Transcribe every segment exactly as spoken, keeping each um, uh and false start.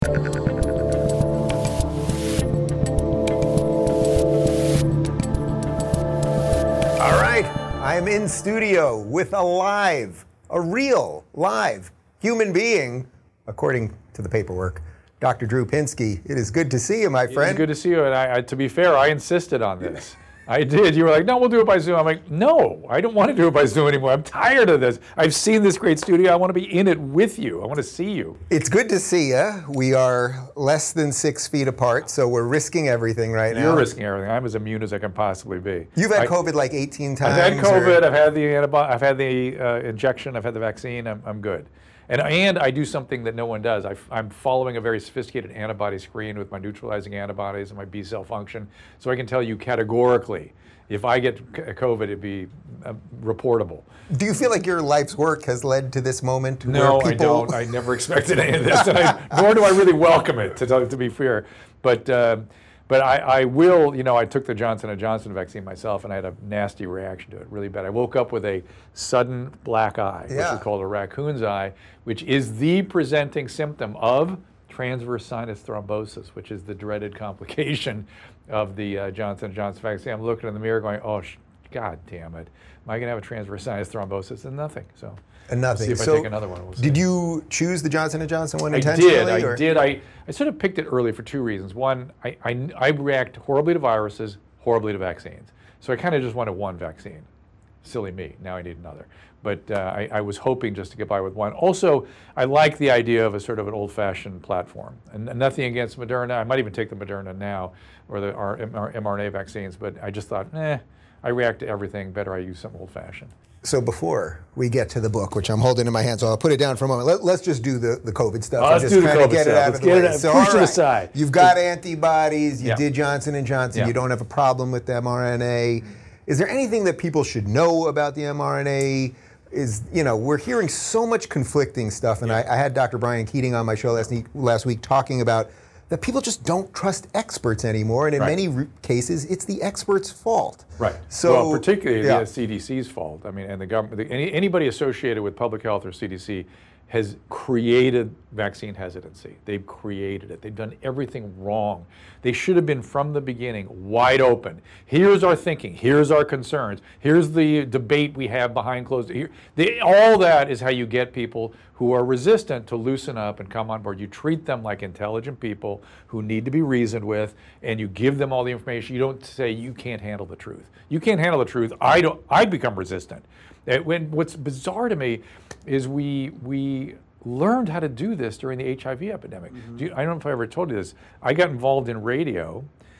All right, I am in studio with a live, a real live human being, according to the paperwork, Doctor Drew Pinsky. It is good to see you, my friend. It's good to see you, and I, I, to be fair, I insisted on this. I did. You were like, no, we'll do it by Zoom. I'm like, no, I don't want to do it by Zoom anymore. I'm tired of this. I've seen this great studio. I want to be in it with you. I want to see you. It's good to see you. We are less than six feet apart, so we're risking everything right now. You're risking everything. I'm as immune as I can possibly be. You've had I, COVID like eighteen times. I've had COVID. Or... I've had the antibody. I've had the uh, injection. I've had the vaccine. I'm, I'm good. And, and I do something that no one does. I, I'm following a very sophisticated antibody screen with my neutralizing antibodies and my B cell function, so I can tell you categorically, if I get COVID, it'd be uh, reportable. Do you feel like your life's work has led to this moment? No, where people... I don't. I never expected any of this, and I, nor do I really welcome it, to, to be fair. But uh, but I, I will, you know, I took the Johnson and Johnson vaccine myself, and I had a nasty reaction to it, really bad. I woke up with a sudden black eye, yeah. which is called a raccoon's eye, which is the presenting symptom of transverse sinus thrombosis, which is the dreaded complication of the uh, Johnson and Johnson vaccine. I'm looking in the mirror going, oh, sh- God damn it. Am I going to have a transverse sinus thrombosis? And nothing. So, and nothing. We'll see if so I take another one. We'll see. Did you choose the Johnson and Johnson one intentionally? I did. Or? I did. I, I sort of picked it early for two reasons. One, I, I, I react horribly to viruses, horribly to vaccines. So I kind of just wanted one vaccine. Silly me. Now I need another. But uh, I, I was hoping just to get by with one. Also, I like the idea of a sort of an old-fashioned platform. And, and nothing against Moderna. I might even take the Moderna now, or the our mRNA vaccines. But I just thought, eh, I react to everything. Better I use something old-fashioned. So before we get to the book, which I'm holding in my hand, so I'll put it down for a moment. Let, let's just do the, the COVID stuff. Oh, let's and just do the kind COVID of get stuff. it out Let's of the get way. it, So, push all it right, aside. You've got antibodies. You yeah. did Johnson and Johnson. Yeah. You don't have a problem with the mRNA. Is there anything that people should know about the mRNA? Is, you know, we're hearing so much conflicting stuff, and yeah. I, I had Doctor Brian Keating on my show last week, last week talking about that people just don't trust experts anymore, and in right. many re- cases, it's the experts' fault. Right. So, well, particularly yeah. the C D C's fault. I mean, and the government, the, any, anybody associated with public health or C D C has created vaccine hesitancy. They've created it. They've done everything wrong. They should have been from the beginning wide open. Here's our thinking. Here's our concerns. Here's the debate we have behind closed doors. All that is how you get people who are resistant to loosen up and come on board. You treat them like intelligent people who need to be reasoned with, and you give them all the information. You don't say you can't handle the truth. You can't handle the truth. I don't. I become resistant. It, when, what's bizarre to me is we we learned how to do this during the H I V epidemic. Mm-hmm. Do you, I don't know if I ever told you this. I got involved in radio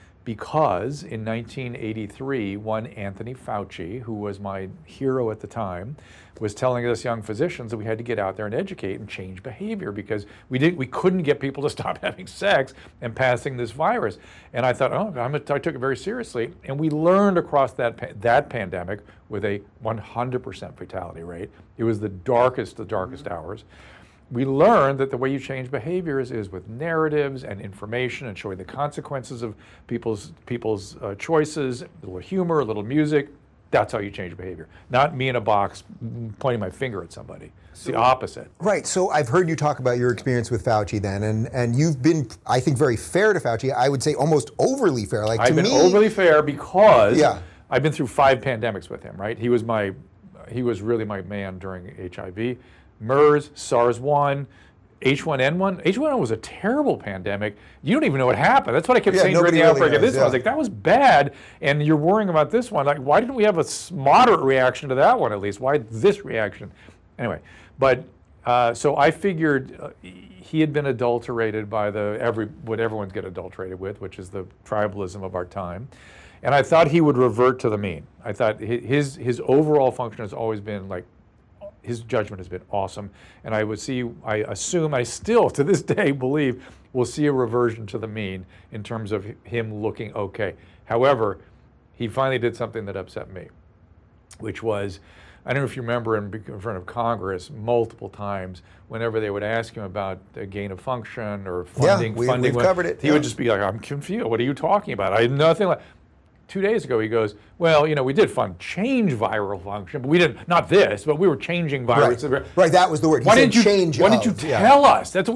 because in nineteen eighty-three, one Anthony Fauci, who was my hero at the time, was telling us young physicians that we had to get out there and educate and change behavior because we didn't, we couldn't get people to stop having sex and passing this virus. And I thought, oh, I'm a, I took it very seriously. And we learned across that that pandemic with a one hundred percent fatality rate. It was the darkest, the darkest hours. We learned that the way you change behaviors is with narratives and information and showing the consequences of people's people's uh, choices, a little humor, a little music. That's how you change behavior. Not me in a box pointing my finger at somebody. It's so, the opposite. Right. So I've heard you talk about your experience with Fauci then, and, and you've been, I think, very fair to Fauci. I would say almost overly fair. Like I've to been me, overly fair because yeah. I've been through five pandemics with him, right? He was my, he was really my man during H I V. MERS, SARS one, H one N one. H one N one was a terrible pandemic. You don't even know what happened. That's what I kept yeah, saying during the really outbreak knows, of this yeah. one. I was like, that was bad, and you're worrying about this one. Like, why didn't we have a moderate reaction to that one at least? Why this reaction? Anyway, but uh, so I figured uh, he had been adulterated by the every what everyone's get adulterated with, which is the tribalism of our time. And I thought he would revert to the mean. I thought his his overall function has always been like, his judgment has been awesome, and I would see, I assume, I still to this day believe we'll see a reversion to the mean in terms of him looking okay. However, he finally did something that upset me, which was, I don't know if you remember in, in front of Congress multiple times, whenever they would ask him about the gain of function or funding, yeah, we, funding, we've covered it. He yeah. would just be like, I'm confused. What are you talking about? I had nothing like. Two days ago, he goes, well, you know, we did fund change viral function, but we didn't, not this, but we were changing virus. Right, right that was the word. He why said didn't you, change Why of, didn't you yeah. tell us? That's what we were,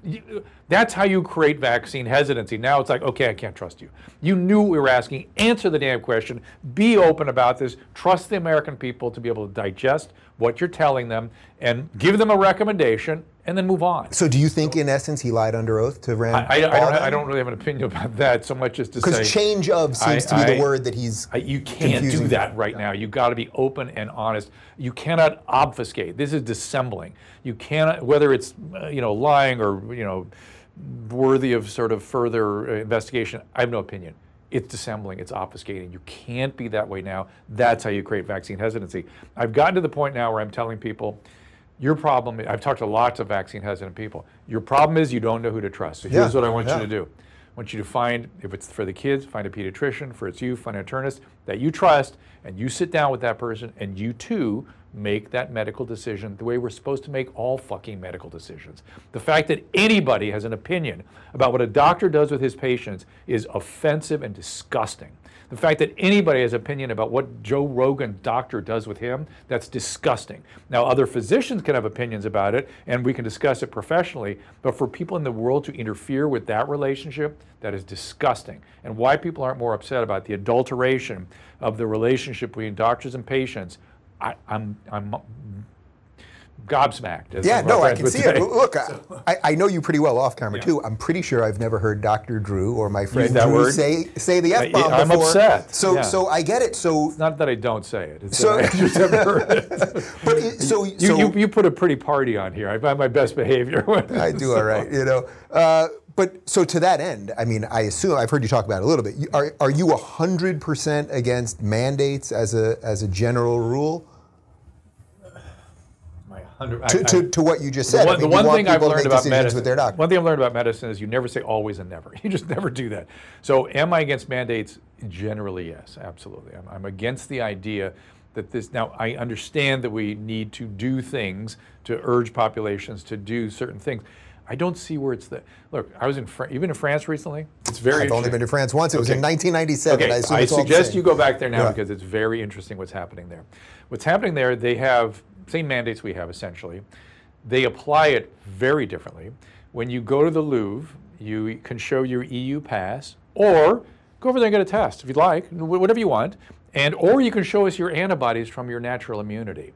you, that's how you create vaccine hesitancy. Now it's like, okay, I can't trust you. You knew what we were asking. Answer the damn question. Be open about this. Trust the American people to be able to digest what you're telling them and give them a recommendation and then move on. So do you think, in essence, he lied under oath to Rand I, I, I, Paul don't, then? I don't really have an opinion about that so much as to say... Because change of seems I, to be I, the word that he's I, You can't confusing. do that right now. You've got to be open and honest. You cannot obfuscate. This is dissembling. You cannot, whether it's uh, you know lying or you know worthy of sort of further investigation, I have no opinion. It's dissembling, it's obfuscating. You can't be that way now. That's how you create vaccine hesitancy. I've gotten to the point now where I'm telling people, your problem, I've talked to lots of vaccine hesitant people. Your problem is you don't know who to trust. So here's Yeah, what I want yeah. you to do. I want you to find, if it's for the kids, find a pediatrician. For it's you, find an internist that you trust, and you sit down with that person, and you too make that medical decision the way we're supposed to make all fucking medical decisions. The fact that anybody has an opinion about what a doctor does with his patients is offensive and disgusting. The fact that anybody has an opinion about what Joe Rogan doctor does with him, that's disgusting. Now, other physicians can have opinions about it, and we can discuss it professionally, but for people in the world to interfere with that relationship, that is disgusting. And why people aren't more upset about the adulteration of the relationship between doctors and patients, I, I'm, I'm gobsmacked. As Yeah, my no, I friends can would see say. it. Look, I, I know you pretty well off camera Yeah. too. I'm pretty sure I've never heard Doctor Drew or my friend that Drew word? say say the F bomb I- I'm before. upset. So Yeah. so I get it. So It's not that I don't say it. It's So- that I just haven't heard it. but it, so You, so you, you put a pretty party on here. I find my best behavior. I do all right, you know. Uh, but so to that end, I mean, I assume I've heard you talk about it a little bit. You- Are are you a hundred percent against mandates as a as a general rule? My hundred- To, I- to, I- to what you just The said. one, I mean, the you one want thing I've people to learned make about decisions medicine, with their doctor. one thing I've learned about medicine is you never say always and never. You just never do that. So, am I against mandates? Generally, yes, absolutely. I'm, I'm against the idea that this. Now, I understand that we need to do things to urge populations to do certain things. I don't see where it's the look. I was in Fran- even in France recently. It's very. I've only been to France once. It was Okay. in nineteen ninety-seven. Okay, I, assume I it's all the suggest same. you go back there now Yeah. because it's very interesting what's happening there. What's happening there, they have same mandates we have essentially. They apply it very differently. When you go to the Louvre, you can show your E U pass, or go over there and get a test if you'd like, wh- whatever you want, and or you can show us your antibodies from your natural immunity.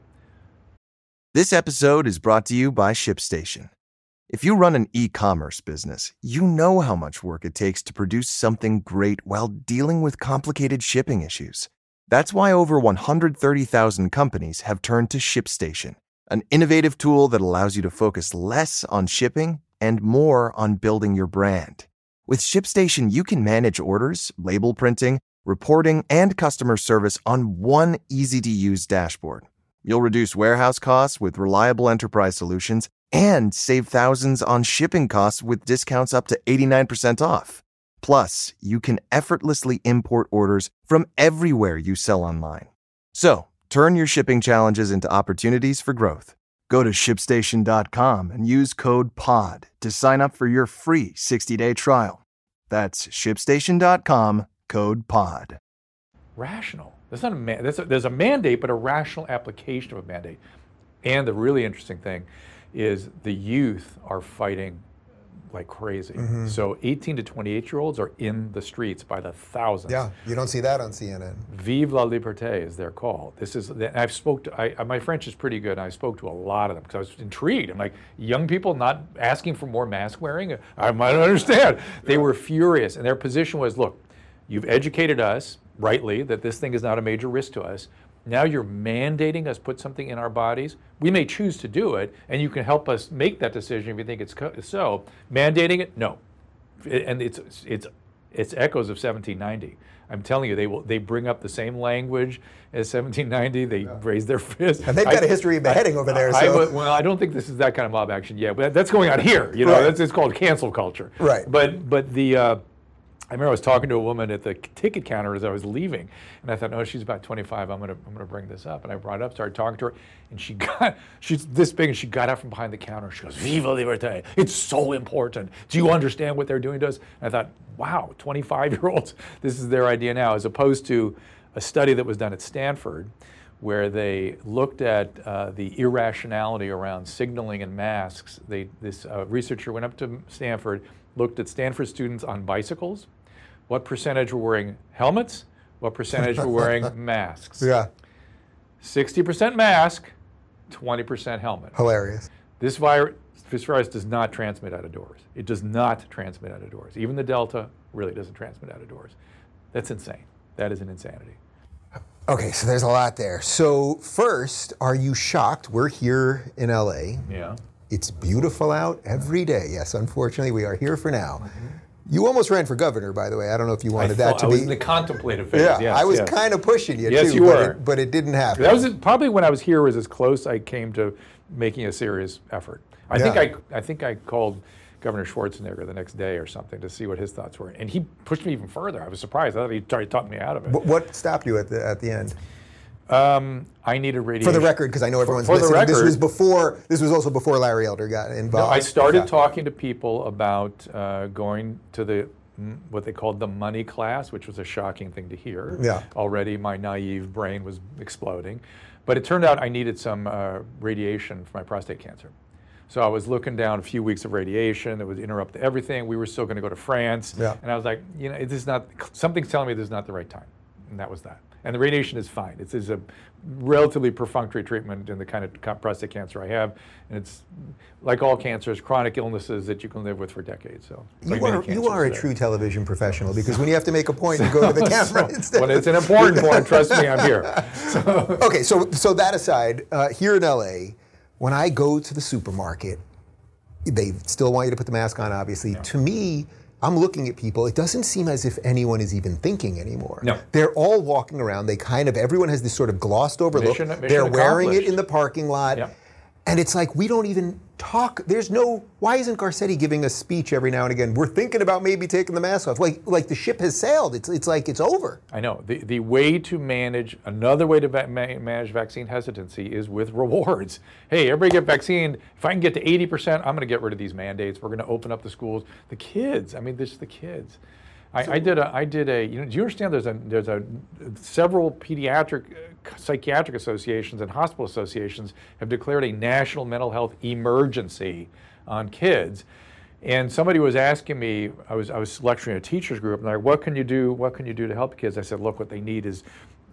This episode is brought to you by ShipStation. If you run an e-commerce business, you know how much work it takes to produce something great while dealing with complicated shipping issues. That's why over one hundred thirty thousand companies have turned to ShipStation, an innovative tool that allows you to focus less on shipping and more on building your brand. With ShipStation, you can manage orders, label printing, reporting, and customer service on one easy-to-use dashboard. You'll reduce warehouse costs with reliable enterprise solutions and save thousands on shipping costs with discounts up to eighty-nine percent off. Plus, you can effortlessly import orders from everywhere you sell online. So, turn your shipping challenges into opportunities for growth. Go to ship station dot com and use code P O D to sign up for your free sixty-day trial. That's ship station dot com, code P O D. Rational. That's not a man. That's a, there's a mandate, but a rational application of a mandate. And the really interesting thing is the youth are fighting like crazy. Mm-hmm. So eighteen to twenty-eight year olds are in the streets by the thousands. Yeah, you don't see that on C N N. Vive la liberté is their call. This is, I've spoke to, I, my French is pretty good, and I spoke to a lot of them because I was intrigued. I'm like, young people not asking for more mask wearing? I might understand. They were furious, and their position was, look, you've educated us, rightly, that this thing is not a major risk to us. Now you're mandating us put something in our bodies. We may choose to do it, and you can help us make that decision if you think it's co- so. Mandating it, no. It- and it's it's it's echoes of seventeen ninety. I'm telling you, they will they bring up the same language as seventeen ninety. They raise their fist. And they've got a history of beheading over there. I, So. I, well, I don't think this is that kind of mob action yet, but that's going on here. You know, Right. that's it's called cancel culture. Right. But but the. Uh, I remember I was talking to a woman at the ticket counter as I was leaving, and I thought, oh, she's about twenty-five. I'm gonna, I'm gonna bring this up, and I brought it up, started talking to her, and she got, she's this big, and she got out from behind the counter. She goes, "Vive la liberté! It's so important. Do you understand what they're doing to us?" And I thought, wow, twenty-five-year-olds, this is their idea now, as opposed to a study that was done at Stanford, where they looked at uh, the irrationality around signaling and masks. They, this uh, researcher went up to Stanford, looked at Stanford students on bicycles, what percentage were wearing helmets, what percentage were wearing masks. Yeah. sixty percent mask, twenty percent helmet. Hilarious. This virus, this virus does not transmit out of doors. It does not transmit out of doors. Even the Delta really doesn't transmit out of doors. That's insane. That is an insanity. Okay, so there's a lot there. So first, are you shocked? We're here in L A. Yeah. It's beautiful out every day. Yes, unfortunately, we are here for now. You almost ran for governor, by the way. I don't know if you wanted I that thought, to I be. was in the contemplative phase. Yeah, yes, I was yes. kind of pushing you Yes, too, you but were. It, but it didn't happen. That was probably when I was here was as close I came to making a serious effort. I Yeah. think I I think I called Governor Schwarzenegger the next day or something to see what his thoughts were, and he pushed me even further. I was surprised. I thought he tried to talk me out of it. But what stopped you at the at the end? Um, I needed radiation. For the record, because I know everyone's for the listening. This record- was before. This was also before Larry Elder got No, involved. I started Yeah. talking to people about uh, going to the mm, what they called the money class, which was a shocking thing to hear. Yeah. Already my naive brain was exploding. But it turned out I needed some uh, radiation for my prostate cancer. So I was looking down a few weeks of radiation. It would interrupt everything. We were still going to go to France. Yeah. And I was like, you know, this is not, something's telling me this is not the right time. And that was that. And the radiation is fine. It's, it's a relatively perfunctory treatment in the kind of ca- prostate cancer I have. And it's, like all cancers, chronic illnesses that you can live with for decades. So You like many are, you cancers are a there. true television professional, because when you have to make a point, you go to the camera So, instead. when it's an important point, trust me, I'm here. So, Okay, so so that aside, uh, here in L A, when I go to the supermarket, they still want you to put the mask on, obviously. To me, I'm looking at people, it doesn't seem as if anyone is even thinking anymore. No. They're all walking around, they kind of, everyone has this sort of glossed over Mission- look. mission They're wearing it accomplished. in the parking lot. Yep. And it's like, we don't even talk. There's no, why isn't Garcetti giving a speech every now and again? We're thinking about maybe taking the mask off. Like, like the ship has sailed. It's, it's like it's over. I know. The, the way to manage, another way to va- ma- manage vaccine hesitancy is with rewards. Hey, everybody get vaccinated. If I can get to eighty percent, I'm going to get rid of these mandates. We're going to open up the schools. The kids, I mean, this is the kids. I, I did a, I did a, you know, do you understand there's a, there's a, several pediatric, uh, psychiatric associations and hospital associations have declared a national mental health emergency on kids. And somebody was asking me, I was, I was lecturing a teachers group, and they're like, what can you do, what can you do to help kids? I said, look, what they need is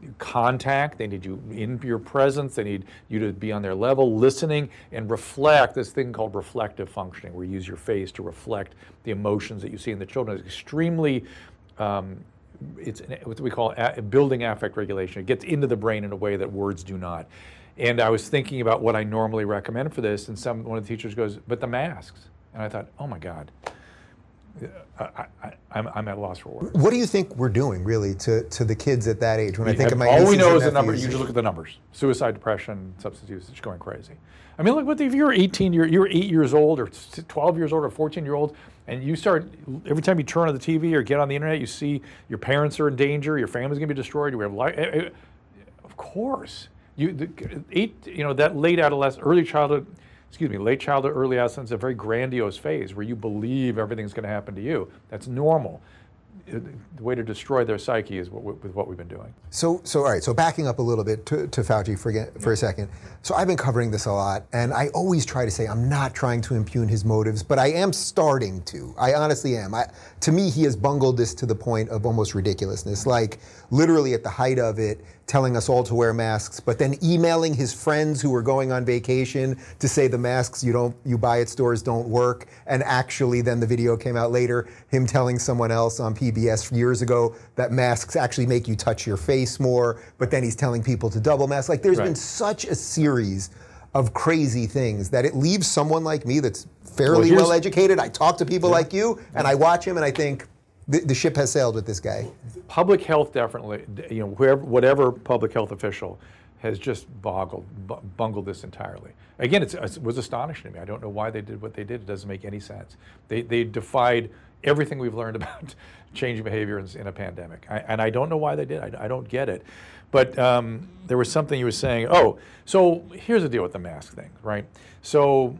contact, they need you in your presence, they need you to be on their level, listening, and reflect, this thing called reflective functioning, where you use your face to reflect the emotions that you see in the children. It's extremely, um, it's what we call a, building affect regulation. It gets into the brain in a way that words do not. And I was thinking about what I normally recommend for this, and some one of the teachers goes, but the masks. And I thought, oh my God, I, I, I'm, I'm at a loss for words. What do you think we're doing, really, to, to the kids at that age? When I think have, of my all we nieces know and is the number. nephews. You just look at the numbers: suicide, depression, substance use. It's going crazy. I mean, look, what if you're eighteen, you're, you're eight years old, or twelve years old, or fourteen year old, and you start every time you turn on the T V or get on the internet, you see your parents are in danger, your family's going to be destroyed. You have life. Of course, you the, eight. You know that late adolescence, early childhood. Excuse me, late childhood, early adolescence is a very grandiose phase where you believe everything's going to happen to you. That's normal. The way to destroy their psyche is what, with what we've been doing. So, so all right. So backing up a little bit to, to Fauci for, for a second. So I've been covering this a lot, and I always try to say I'm not trying to impugn his motives, but I am starting to. I honestly am. I, to me, he has bungled this to the point of almost ridiculousness. Like literally at the height of it, telling us all to wear masks, but then emailing his friends who were going on vacation to say the masks you don't you buy at stores don't work, and actually then the video came out later, him telling someone else on P B S years ago that masks actually make you touch your face more, but then he's telling people to double mask. Like there's Right. been such a series of crazy things that it leaves someone like me that's fairly Well, well, here's- educated. I talk to people like you, and I watch him and I think the, the ship has sailed with this guy. Public health definitely, you know, whoever, whatever public health official has just boggled, bu- bungled this entirely. Again, it's, it was astonishing to me. I don't know why they did what they did. It doesn't make any sense. They, they defied everything we've learned about changing behavior in, in a pandemic. I, and I don't know why they did. I, I don't get it. But um, there was something you were saying. Oh, so here's the deal with the mask thing, right? So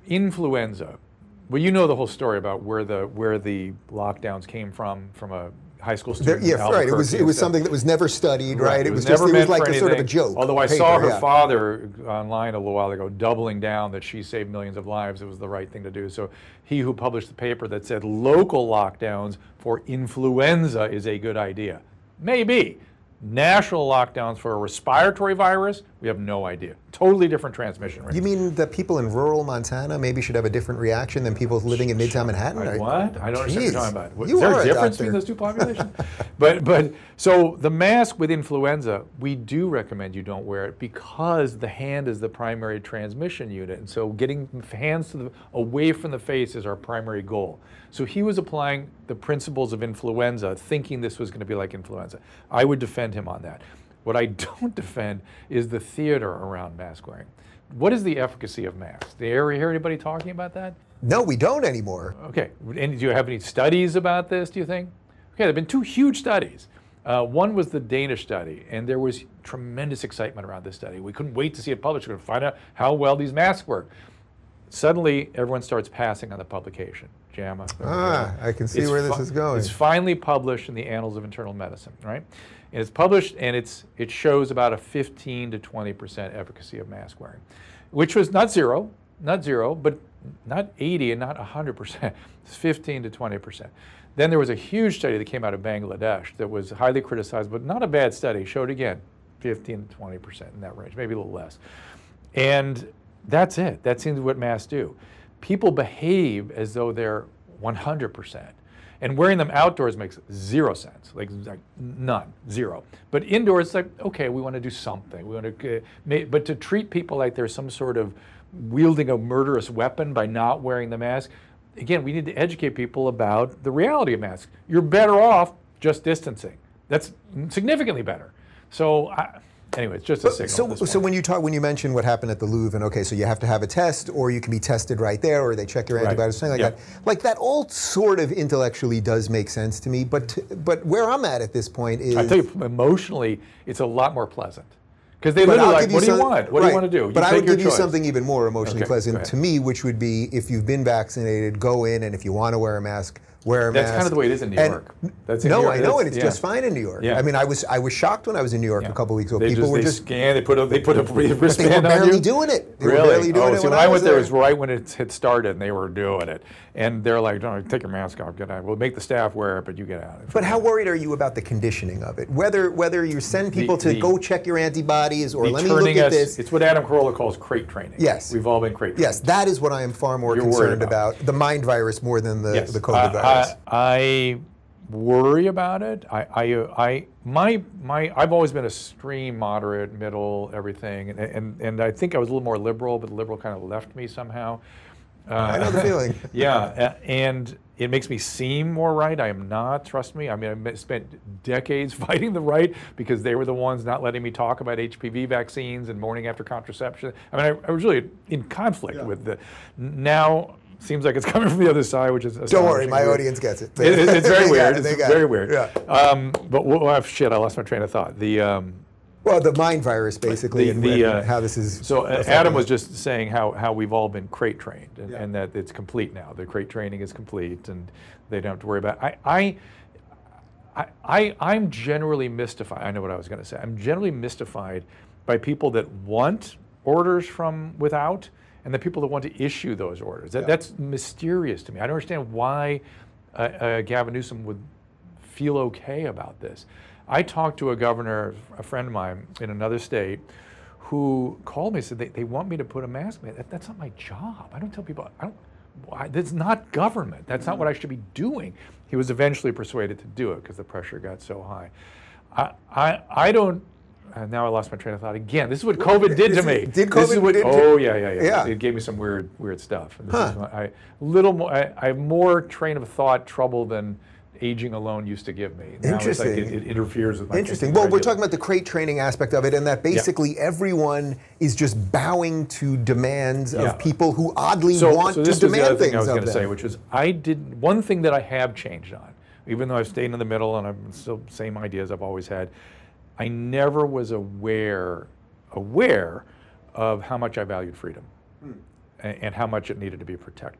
influenza. Well, you know the whole story about where the where the lockdowns came from, from a high school There, students. yeah, in right. It was Albuquerque it and was stuff. something that was never studied, right? It It was was just never it was meant like for a sort of a anything. joke. Although I paper, saw her yeah. father online a little while ago doubling down that she saved millions of lives. It was the right thing to do. So he who published the paper that said local lockdowns for influenza is a good idea. Maybe. National lockdowns for a respiratory virus, we have no idea. Totally different transmission rate. You mean that people in rural Montana maybe should have a different reaction than people living in Midtown Manhattan? Like Or- what? I don't understand what Jeez. you're talking about. What, You is there are a a difference doctor. between those two populations? but but so the mask with influenza, we do recommend you don't wear it because the hand is the primary transmission unit, and so getting hands to the, away from the face is our primary goal. So he was applying the principles of influenza, thinking this was going to be like influenza. I would defend him on that. What I don't defend is the theater around mask wearing. What is the efficacy of masks? Do you ever hear anybody talking about that? No, we don't anymore. Okay, and do you have any studies about this, do you think? Okay, there have been two huge studies. Uh, one was the Danish study, and there was tremendous excitement around this study. We couldn't wait to see it published. We were going to find out how well these masks work. Suddenly, everyone starts passing on the publication. JAMA. Ah, I can see It's where this fi- is going. It's finally published in the Annals of Internal Medicine, right? And it's published, and it's it shows about a fifteen to twenty percent efficacy of mask wearing, which was not zero, not zero, but not eighty and not one hundred percent. It's fifteen to twenty percent. Then there was a huge study that came out of Bangladesh that was highly criticized, but not a bad study. Showed again, fifteen to twenty percent in that range, maybe a little less. And that's it. That seems what masks do. People behave as though they're one hundred percent. And wearing them outdoors makes zero sense, like, like none, zero. But indoors, it's like, okay, we want to do something. We want to, uh, but to treat people like they're some sort of wielding a murderous weapon by not wearing the mask, again, we need to educate people about the reality of masks. You're better off just distancing. That's significantly better. So, I, anyway, it's just a signal. So, at this so point. when you talk, when you mention what happened at the Louvre, and okay, so you have to have a test, or you can be tested right there, or they check your Right. antibodies, something like Yeah. that. Like that, all sort of intellectually does make sense to me. But but where I'm at at this point is, I tell you, emotionally, it's a lot more pleasant. Because they But literally I'll like, give what do you some- want? What do right. you want to do? You But I take would your give you choice. something even more emotionally Okay, go pleasant ahead. to me, which would be if you've been vaccinated, go in, and if you want to wear a mask, wear a That's mask. kind of the way it is in New And- York. That's in no, New York. I know, and That's- it's yeah. just fine in New York. Yeah. I mean, I was I was shocked when I was in New York Yeah. a couple weeks ago. They People just, were they just scan, they put a, they put a but they were wristband on barely you. doing it. They really? were barely doing oh, it see, when when I I was went there, it there. was right when it had started, and they were doing it. And they're like, no, take your mask off, get out. We'll make the staff wear it, but you get out. But how worried are you about the conditioning of it? Whether whether you send people to the- go check your antibodies or The let me look turning at us, this. It's what Adam Carolla calls crate training. Yes. We've all been crate trained. Yes, that is what I am far more You're worried concerned about. about. The mind virus more than the, Yes. the COVID I, virus. I, I worry about it. I, I, I, my, my, I've always been extreme, moderate, middle, everything, and, and, and I think I was a little more liberal, but the liberal kind of left me somehow. Uh, I know the feeling. yeah, a- and it makes me seem more right. I am not, trust me. I mean, I spent decades fighting the right because they were the ones not letting me talk about H P V vaccines and morning after contraception. I mean, I, I was really in conflict with the, now seems like it's coming from the other side, which is Don't worry, astonishing. my Weird. audience gets it. It- it- it's very They got weird. it, It's they got very it. weird. Yeah. Um, but well, oh, shit, I lost my train of thought. The um, Well, the mind virus, basically, the, and, the, and uh, how this is. So uh, affecting Adam it. was just saying how, how we've all been crate trained, and, Yeah. and that it's complete now. The crate training is complete, and they don't have to worry about. I I. I, I, I'm generally mystified. I know what I was going to say. I'm generally mystified by people that want orders from without and the people that want to issue those orders. That, Yeah. That's mysterious to me. I don't understand why uh, uh, Gavin Newsom would feel okay about this. I talked to a governor, a friend of mine in another state, who called me and said they, they want me to put a mask on. That, that's not my job. I don't tell people, I don't, why, that's not government. That's not what I should be doing. He was eventually persuaded to do it because the pressure got so high. I, I, I don't, uh, now I lost my train of thought again. This is what COVID did to This me. is- did This is COVID what, did to- oh yeah, yeah, yeah, Yeah. It gave me some weird, weird stuff. And this Huh. is my, I, little more, I, I have more train of thought trouble than aging alone used to give me. Now it's like Interesting. it, it interferes with my Interesting. thinking Well, we're regularly. talking about the crate training aspect of it, and that basically everyone is just bowing to demands Yeah. of people who oddly so, want so this to was the demand other thing things I was of going to them. say, which is I did one thing that I have changed on, even though I've stayed in the middle and I'm still same ideas I've always had. I never was aware aware of how much I valued freedom Hmm. and, and how much it needed to be protected.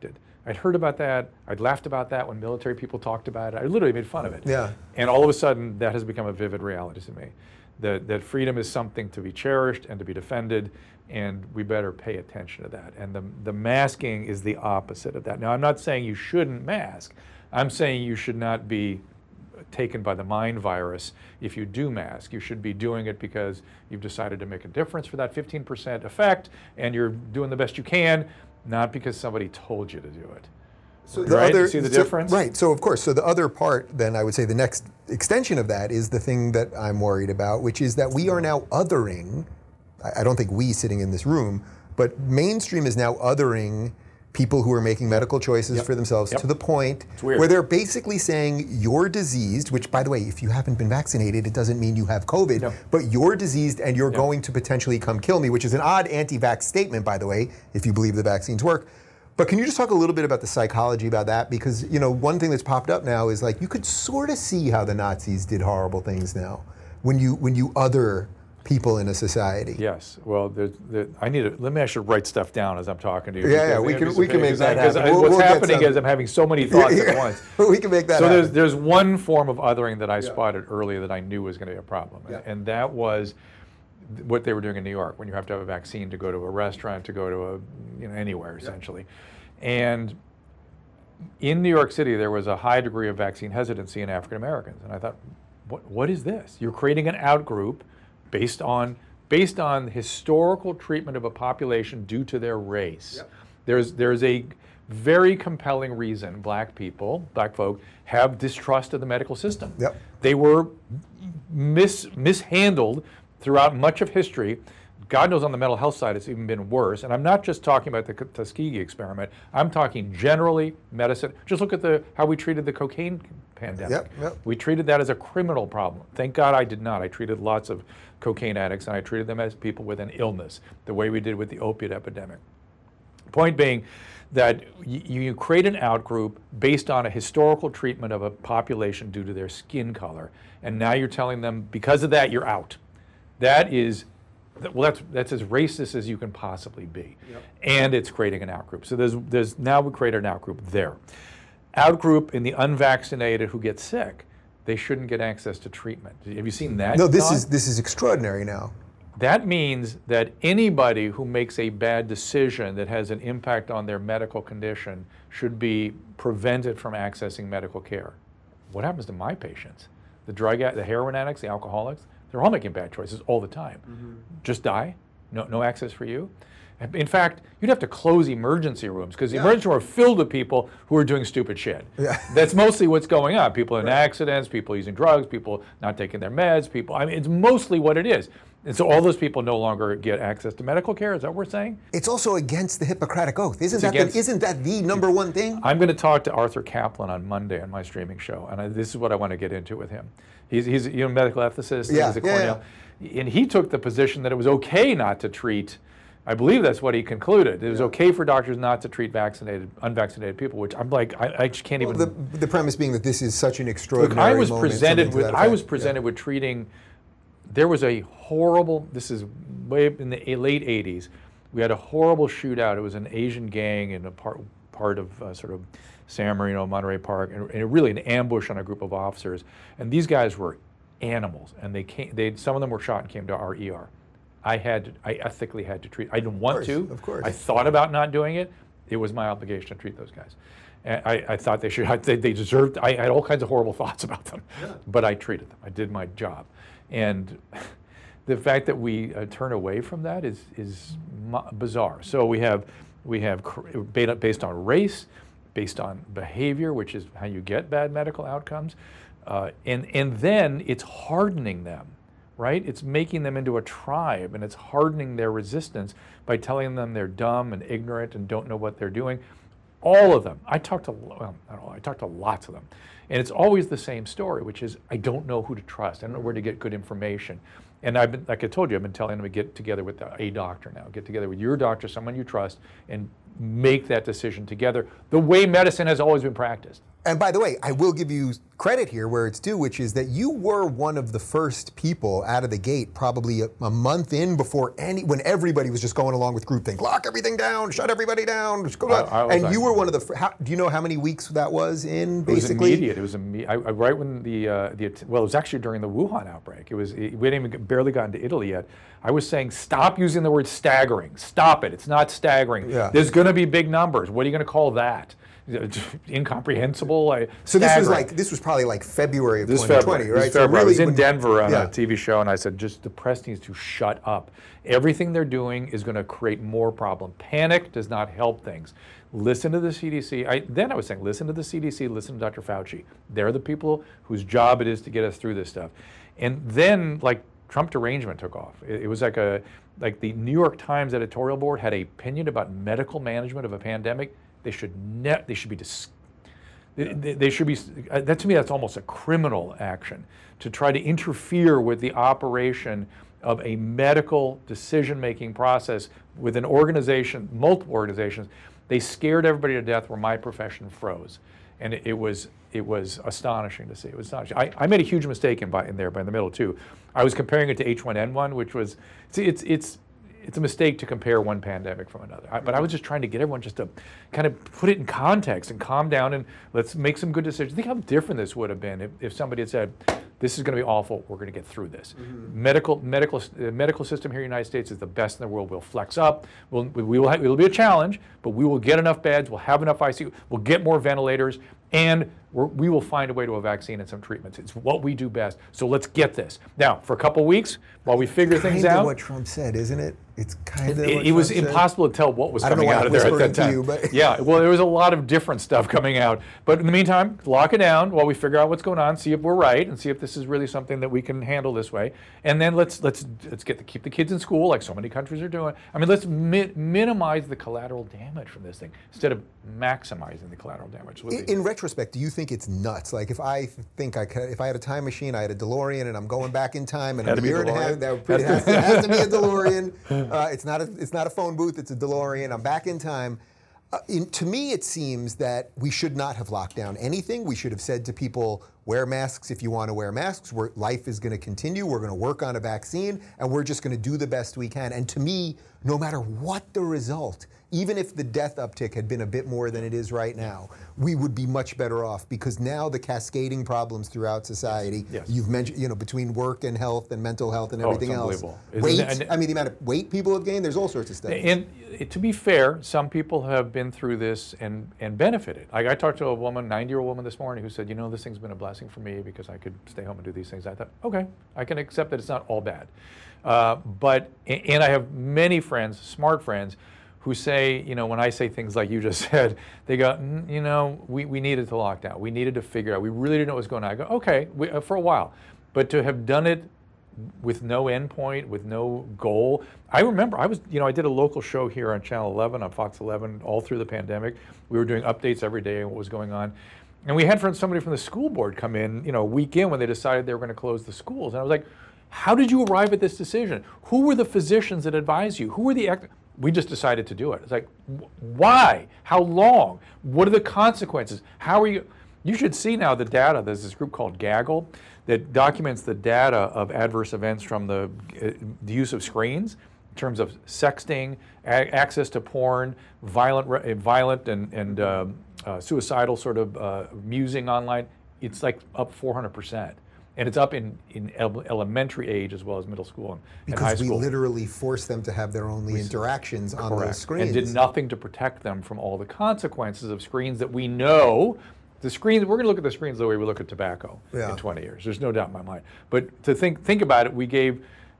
I'd heard about that. I'd laughed about that when military people talked about it. I literally made fun of it. Yeah. And all of a sudden, that has become a vivid reality to me. That, that freedom is something to be cherished and to be defended, and we better pay attention to that. And the, the masking is the opposite of that. Now, I'm not saying you shouldn't mask. I'm saying you should not be taken by the mind virus if you do mask. You should be doing it because you've decided to make a difference for that fifteen percent effect, and you're doing the best you can, not because somebody told you to do it. So the right? other, You see the so, difference? Right. So of course, so the other part, then I would say the next extension of that is the thing that I'm worried about, which is that we are now othering, I, I don't think we sitting in this room, but mainstream is now othering people who are making medical choices Yep. for themselves Yep. to the point weird. where they're basically saying you're diseased, which by the way, if you haven't been vaccinated, it doesn't mean you have COVID, No. but you're diseased and you're Yep. going to potentially come kill me, which is an odd anti-vax statement, by the way, if you believe the vaccines work. But can you just talk a little bit about the psychology about that? Because, you know, one thing that's popped up now is like you could sort of see how the Nazis did horrible things now when you when you other people in a society. Yes. Well, there's, there, I need to, let me actually write stuff down as I'm talking to you. Yeah, yeah, because- we can- because- we can make because that I- because happen. I- We'll- what's we'll get happening some- is I'm having so many thoughts Yeah, at once. we can make that So happen. there's, there's one form of othering that I spotted earlier that I knew was going to be a problem, Yeah. and that was what they were doing in New York when you have to have a vaccine to go to a restaurant, to go to a, you know, anywhere essentially. And in New York City, there was a high degree of vaccine hesitancy in African Americans, and I thought, what, what is this? You're creating an outgroup based on based on historical treatment of a population due to their race. Yep. There's there's a very compelling reason black people, black folk, have distrust of the medical system. Yep. They were mis mishandled throughout much of history. God knows on the mental health side it's even been worse. And I'm not just talking about the Tuskegee experiment. I'm talking generally medicine. Just look at the how we treated the cocaine pandemic. Yep, yep. We treated that as a criminal problem. Thank God I did not. I treated lots of cocaine addicts, and I treated them as people with an illness, the way we did with the opiate epidemic. Point being that you, you create an outgroup based on a historical treatment of a population due to their skin color, and now you're telling them because of that you're out. That is, well, that's that's as racist as you can possibly be, Yep. and it's creating an outgroup. So there's there's now we create an outgroup there. Outgroup in the unvaccinated who get sick, they shouldn't get access to treatment. Have you seen that? No, this Don? is this is extraordinary now. That means that anybody who makes a bad decision that has an impact on their medical condition should be prevented from accessing medical care. What happens to my patients? The drug, the heroin addicts, the alcoholics, they're all making bad choices all the time. Mm-hmm. Just die? No, no access for you? In fact, you'd have to close emergency rooms because the Yeah. emergency room are filled with people who are doing stupid shit. Yeah. That's mostly what's going on. People in Right. accidents, people using drugs, people not taking their meds, people, I mean, it's mostly what it is. And so all those people no longer get access to medical care, is that what we're saying? It's also against the Hippocratic Oath. Isn't It's that against- the, isn't that the number one thing? I'm going to talk to Arthur Kaplan on Monday on my streaming show, and I, this is what I want to get into with him. He's, he's you know, medical ethicist, Yeah, he's at yeah, Cornell, and he took the position that it was okay not to treat, I believe that's what he concluded. It was okay for doctors not to treat vaccinated, unvaccinated people, which I'm like, I, I just can't Well, even. the, the premise being that this is such an Look, extraordinary I was moment, presented something to with that I was effect. presented Yeah. with treating. There was a horrible. This is way in the late eighties. We had a horrible shootout. It was an Asian gang in a part part of uh, sort of San Marino, Monterey Park, and, and really an ambush on a group of officers. And these guys were animals, and they came. They some of them were shot and came to our E R. I had to, I ethically had to treat. I didn't want course, to. of course. I thought about not doing it. It was my obligation to treat those guys. And I, I thought they should. They, they deserved. I had all kinds of horrible thoughts about them, but I treated them. I did my job, and the fact that we uh, turn away from that is is mo- bizarre. So we have we have cr- beta- based on race, based on behavior, which is how you get bad medical outcomes, uh, and and then it's hardening them. Right? It's making them into a tribe, and it's hardening their resistance by telling them they're dumb and ignorant and don't know what they're doing. All of them. I talked to, well, not all, I talked to lots of them. And it's always the same story, which is, I don't know who to trust. I don't know where to get good information. And I've been, like I told you, I've been telling them to get together with a doctor now. Get together with your doctor, someone you trust, and make that decision together, the way medicine has always been practiced. And by the way, I will give you credit here where it's due, which is that you were one of the first people out of the gate, probably a, a month in before any, when everybody was just going along with groupthink, lock everything down, shut everybody down, just go I, I was and like, you were one of the. fir- How, do you know how many weeks that was in? Basically, it was immediate. It was immediate. I, I, right when the uh, the well, it was actually during the Wuhan outbreak. It was it, we hadn't even barely gotten to Italy yet. I was saying, stop using the word staggering. Stop it. It's not staggering. Yeah. There's going to be big numbers. What are you going to call that? Incomprehensible. I, So this was staggering. like this was probably like February of This twenty twenty, February, right? This So February. I was in when- Denver on yeah. a T V show, and I said, just the press needs to shut up. Everything they're doing is going to create more problem. Panic does not help things. Listen to the C D C. I, then I was saying, listen to the C D C, listen to Doctor Fauci. They're the people whose job it is to get us through this stuff. And then, like, Trump derangement took off. It, it was like a, like the New York Times editorial board had an opinion about medical management of a pandemic. They should ne- they should be dis- They, they- they should be, uh, that to me, that's almost a criminal action, to try to interfere with the operation of a medical decision-making process with an organization, multiple organizations. They scared everybody to death where my profession froze. And it, it was it was astonishing to see. It was astonishing. I, I made a huge mistake in, by, in there by in the middle too. I was comparing it to H one N one, which was, see, it's, it's, it's a mistake to compare one pandemic from another. I, but I was just trying to get everyone just to kind of put it in context and calm down and let's make some good decisions. Think how different this would have been if, if somebody had said, this is going to be awful, we're going to get through this. Mm-hmm. Medical medical uh, medical system here in the United States is the best in the world. We'll flex up. We'll, we will have, it'll be a challenge, but we will get enough beds. We'll have enough I C U. We'll get more ventilators, and we're, we will find a way to a vaccine and some treatments. It's what we do best. So let's get this. Now, for a couple weeks, while we figure things Kind of out. what Trump said, isn't it? It's kind of. It, what it was Trump said. impossible to tell what was I don't know coming why out I'm of there at whispering that to time. you, but- Yeah, well, there was a lot of different stuff coming out. But in the meantime, lock it down while we figure out what's going on, see if we're right, and see if this is really something that we can handle this way. And then let's let's let's get the, keep the kids in school, like so many countries are doing. I mean, let's mi- minimize the collateral damage from this thing instead of maximizing the collateral damage. In, in retrospect, do you think it's nuts? Like if I think I could, if I had a time machine, I had a DeLorean, and I'm going back in time, and Had in to a be year and a half, DeLorean? that would pretty, it, has to, it has to be a DeLorean. Uh, it's not a it's not a phone booth. It's a DeLorean. I'm back in time. Uh, in, to me, it seems that we should not have locked down anything. We should have said to people, wear masks if you want to wear masks. We're, life is going to continue. We're going to work on a vaccine, and we're just going to do the best we can. And to me, no matter what the result, even if the death uptick had been a bit more than it is right now, we would be much better off because now the cascading problems throughout society, Yes. you've mentioned, you know, between work and health and mental health and Oh, it's everything else. unbelievable. Weight, Isn't it- I mean, the amount of weight people have gained, there's all sorts of studies. And it- to be fair, some people have been through this and, and benefited. Like I talked to a woman, ninety-year-old woman this morning who said, you know, this thing's been a blessing for me because I could stay home and do these things. I thought, okay, I can accept that it's not all bad. Uh, but, and I have many friends, smart friends, who say, you know, when I say things like you just said, they go, "Mm, you know, we, we needed to lock down. We needed to figure out. We really didn't know what was going on. I go, okay, we, uh, for a while. But to have done it with no end point, with no goal. I remember I was, you know, I did a local show here on Channel eleven, on Fox eleven, all through the pandemic. We were doing updates every day on what was going on. And we had from somebody from the school board come in, you know, a week in when they decided they were going to close the schools. And I was like, how did you arrive at this decision? Who were the physicians that advised you? Who were the act- We just decided to do it. It's like, wh- why? How long? What are the consequences? How are you? You should see now the data. There's this group called Gaggle that documents the data of adverse events from the, uh, the use of screens in terms of sexting, a- access to porn, violent, re- violent and, and um, uh, suicidal sort of uh, musing online. It's like up four hundred percent. And it's up in, in ele- elementary age as well as middle school and, and high Because we school. literally force them to have their only interactions on Correct. those screens. And did nothing to protect them from all the consequences of screens that we know. The screens, we're going to look at the screens the way we look at tobacco Yeah. in twenty years. There's no doubt in my mind. But to think think about it, we gave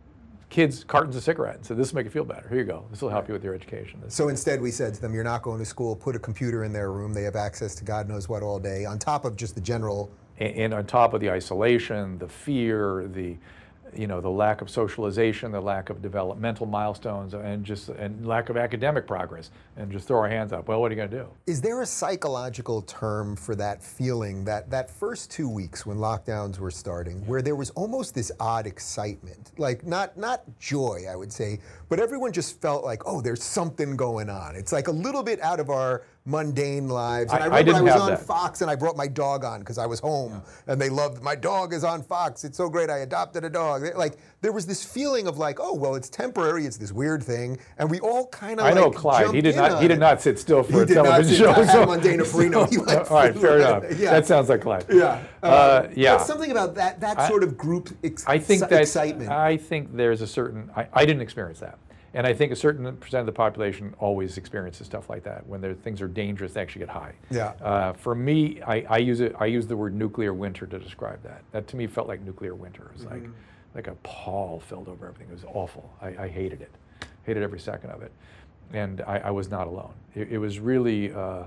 kids cartons of cigarettes and said, this will make you feel better. Here you go. This will help you with your education. This- So instead we said to them, you're not going to school, put a computer in their room. They have access to God knows what all day, on top of just the general. and, and on top of the isolation, the fear, the you know, the lack of socialization, the lack of developmental milestones, and just and lack of academic progress, and just throw our hands up. Well, what are you going to do? Is there a psychological term for that feeling, that, that first two weeks when lockdowns were starting, where there was almost this odd excitement? Like, not, not joy, I would say, but everyone just felt like, oh, there's something going on. It's like a little bit out of our mundane lives. And I, I- I remember I, didn't was have on that. Fox and I brought my dog on because I was home and they loved, my dog is on Fox. It's so great. I adopted a dog. They- Like, there was this feeling of like, oh, well, it's temporary. It's this weird thing. And we all kind of I know like Clyde. He jumped did in not. on He did it. not sit still He for a did not television sit show. down. so- Adam on Dana Farino. He went all right, through fair it. enough. Yeah. That sounds like Clyde. Yeah. Uh, Uh, yeah. But something about that that I- sort of group ex- I think that excitement. I think there's a certain. I, I didn't experience that, and I think a certain percent of the population always experiences stuff like that. When there, things are dangerous, they actually get high. Yeah. Uh, for me, I, I use it. I use the word nuclear winter to describe that. That to me felt like nuclear winter. It was Mm-hmm. like like a pall filled over everything. It was awful. I, I hated it. Hated every second of it, and I, I was not alone. It, it was really. Uh,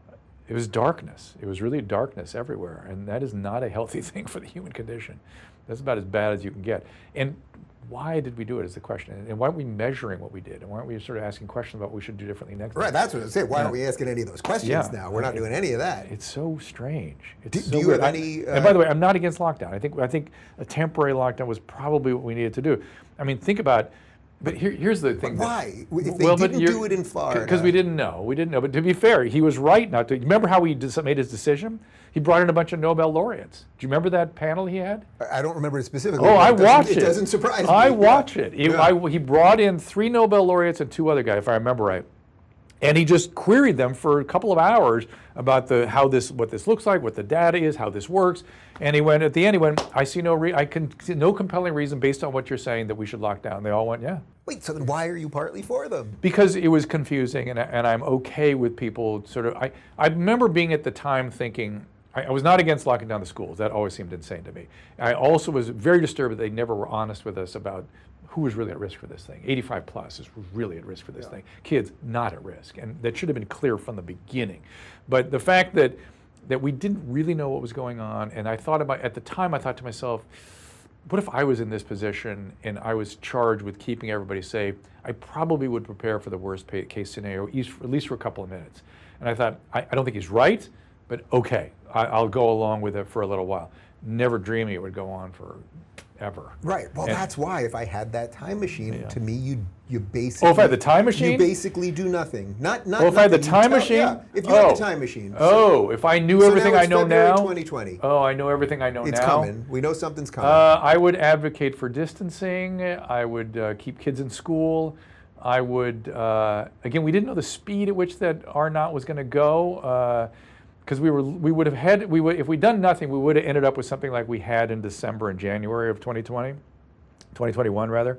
It was darkness. It was really darkness everywhere, and that is not a healthy thing for the human condition. That's about as bad as you can get. And why did we do it is the question. And why aren't we measuring what we did? And why aren't we sort of asking questions about what we should do differently next Right, time? that's what I said. Why Yeah. aren't we asking any of those questions Yeah. now? We're not doing any of that. It's so strange. It's Do- so do you weird. have I- any, and by uh, the way, I'm not against lockdown. I think I think a temporary lockdown was probably what we needed to do. I mean, think about. But here, here's the thing. But that- why? If they well, but didn't you're- do it in Florida. Because we didn't know. We didn't know. But to be fair, he was right not to. Remember how he dis- made his decision? He brought in a bunch of Nobel laureates. Do you remember that panel he had? I I don't remember it specifically. Oh, but I it doesn't- watched it. It doesn't surprise me. I Yeah. watch it. He, Yeah. I- he brought in three Nobel laureates and two other guys, if I remember right. And he just queried them for a couple of hours about the how this, what this looks like, what the data is, how this works. And he went at the end. He went, "I see no, re- I can see no compelling reason based on what you're saying that we should lock down." They all went, "Yeah." Wait, so then why are you partly for them? Because it was confusing, and, I- and I'm okay with people sort of. I, I remember being at the time thinking, I, I was not against locking down the schools. That always seemed insane to me. I also was very disturbed that they never were honest with us about who was really at risk for this thing. eighty-five plus is really at risk for this thing. Kids, not at risk. And that should have been clear from the beginning. But the fact that that we didn't really know what was going on, and I thought about, at the time I thought to myself, what if I was in this position and I was charged with keeping everybody safe? I probably would prepare for the worst pa- case scenario, at least for, at least for a couple of minutes. And I thought, I, I don't think he's right, but okay, I, I'll go along with it for a little while. Never dreaming it would go on for ever. Right. Well, And- that's why if I had that time machine, Yeah. to me, you you basically. Oh, if I had the time machine? You basically do nothing. Not not. Oh, if I had the nothing. You time tell- machine? Yeah. If you had Oh. the time machine. Oh, if I knew So everything now I it's know February now. twenty twenty. Oh, I know everything I know It's now. coming. We know something's coming. Uh, I would advocate for distancing. I would uh, keep kids in school. I would, uh, again, we didn't know the speed at which that R naught was going to go, because we were, we would have had, we would, if we'd done nothing, we would have ended up with something like we had in December and January of twenty twenty, twenty twenty-one rather,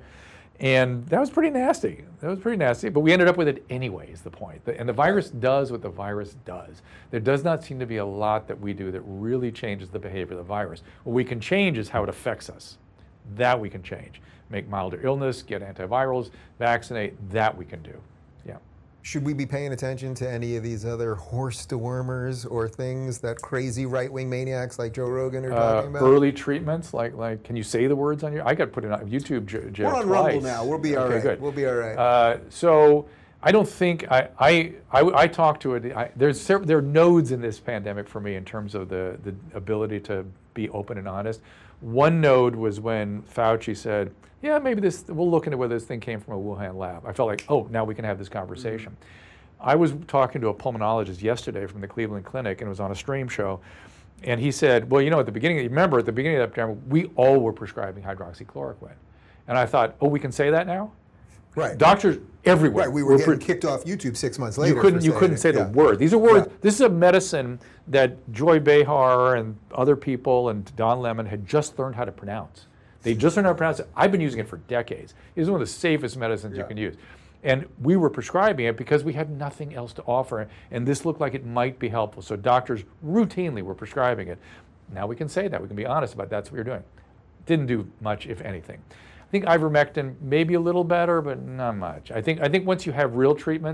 and that was pretty nasty. That was pretty nasty, but we ended up with it anyway. Is the point? And the virus does what the virus does. There does not seem to be a lot that we do that really changes the behavior of the virus. What we can change is how it affects us. That we can change. Make milder illness, get antivirals, vaccinate, that we can do. Yeah. Should we be paying attention to any of these other horse dewormers or things that crazy right-wing maniacs like Joe Rogan are Uh, talking about? early treatments, like, like, can you say the words on your, I got put in on YouTube j- jail We're on twice. Rumble now. We'll be all Okay, right. good. We'll be all right. Uh, so I don't think, I, I, I, I talked to it, I, there's several, there are nodes in this pandemic for me in terms of the, the ability to be open and honest. One node was when Fauci said, yeah, maybe this, we'll look into whether this thing came from a Wuhan lab. I felt like, oh, now we can have this conversation. Mm-hmm. I was talking to a pulmonologist yesterday from the Cleveland Clinic, and it was on a stream show, and he said, well, you know, at the beginning, remember at the beginning of that pandemic, we all were prescribing hydroxychloroquine. And I thought, oh, we can say that now? right. Doctors everywhere. Right. We were getting pre- kicked off YouTube six months later. you couldn't for you saying couldn't it. say the Yeah. word. These are words. Yeah. This is a medicine that Joy Behar and other people and Don Lemon had just learned how to pronounce. They just learned how to pronounce it. I've been using it for decades. It's one of the safest medicines Yeah. you can use. And we were prescribing it because we had nothing else to offer, and this looked like it might be helpful. So doctors routinely were prescribing it. Now we can say that. We can be honest about that's what you're doing. Didn't do much, if anything. I think ivermectin maybe a little better, but not much. I think I think once you have real treatments,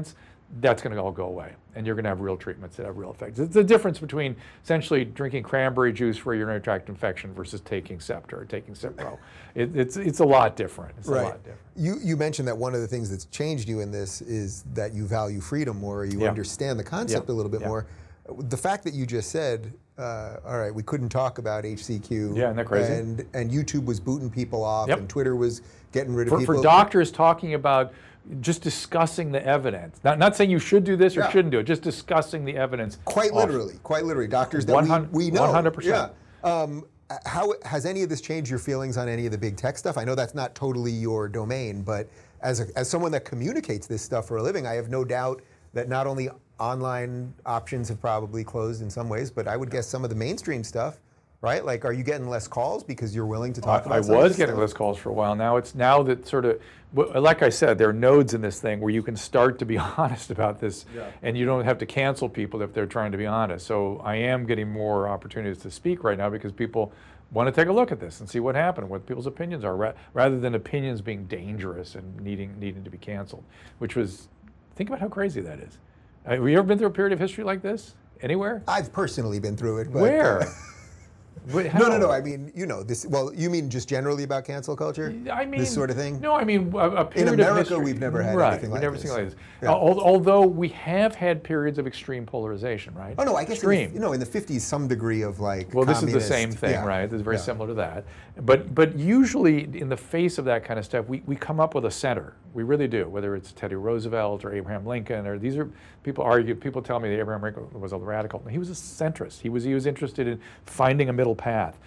that's going to all go away, and you're going to have real treatments that have real effects. It's the difference between essentially drinking cranberry juice for a urinary tract infection versus taking Septra or taking Cipro. It, it's it's a lot different. It's right. a lot different. You you mentioned that one of the things that's changed you in this is that you value freedom more, or you Yeah. understand the concept Yeah. a little bit Yeah. more. The fact that you just said, uh, all right, we couldn't talk about H C Q. Yeah, isn't that crazy? And and YouTube was booting people off, Yep. and Twitter was getting rid of For, people. for doctors talking about just discussing the evidence, not, not saying you should do this or Yeah. shouldn't do it, just discussing the evidence. Quite off. literally, quite literally, doctors that one we, hundred we know. one hundred percent. Yeah. Um, how has any of this changed your feelings on any of the big tech stuff? I know that's not totally your domain, but as a, as someone that communicates this stuff for a living, I have no doubt that not only online options have probably closed in some ways, but I would guess some of the mainstream stuff, right? Like, are you getting less calls because you're willing to talk I, about I some of was this getting stuff? less calls for a while. Now it's now that sort of, w- like I said, there are nodes in this thing where you can start to be honest about this, Yeah. and you don't have to cancel people if they're trying to be honest. So I am getting more opportunities to speak right now because people want to take a look at this and see what happened, what people's opinions are, ra- rather than opinions being dangerous and needing needing to be canceled. Which was, think about how crazy that is. Have you ever been through a period of history like this anywhere? I've personally been through it. But, Where? uh, Wait, no, no, how? no. I mean, you know this. Well, you mean just generally about cancel culture? I mean, this sort of thing. No, I mean a, a period America, of history. we've never had right, anything like we've never this. seen like this. Yeah. Al- although we have had periods of extreme polarization, right? Oh no, I guess in extreme. the, you know in the fifties some degree of like. Well, this is the communist- same thing, yeah. right? It's very Yeah. similar to that. But but usually in the face of that kind of stuff, we, we come up with a center. We really do. Whether it's Teddy Roosevelt or Abraham Lincoln, or these are people argue. People tell me that Abraham Lincoln was a radical. He was a centrist. He was he was interested in finding a middle path.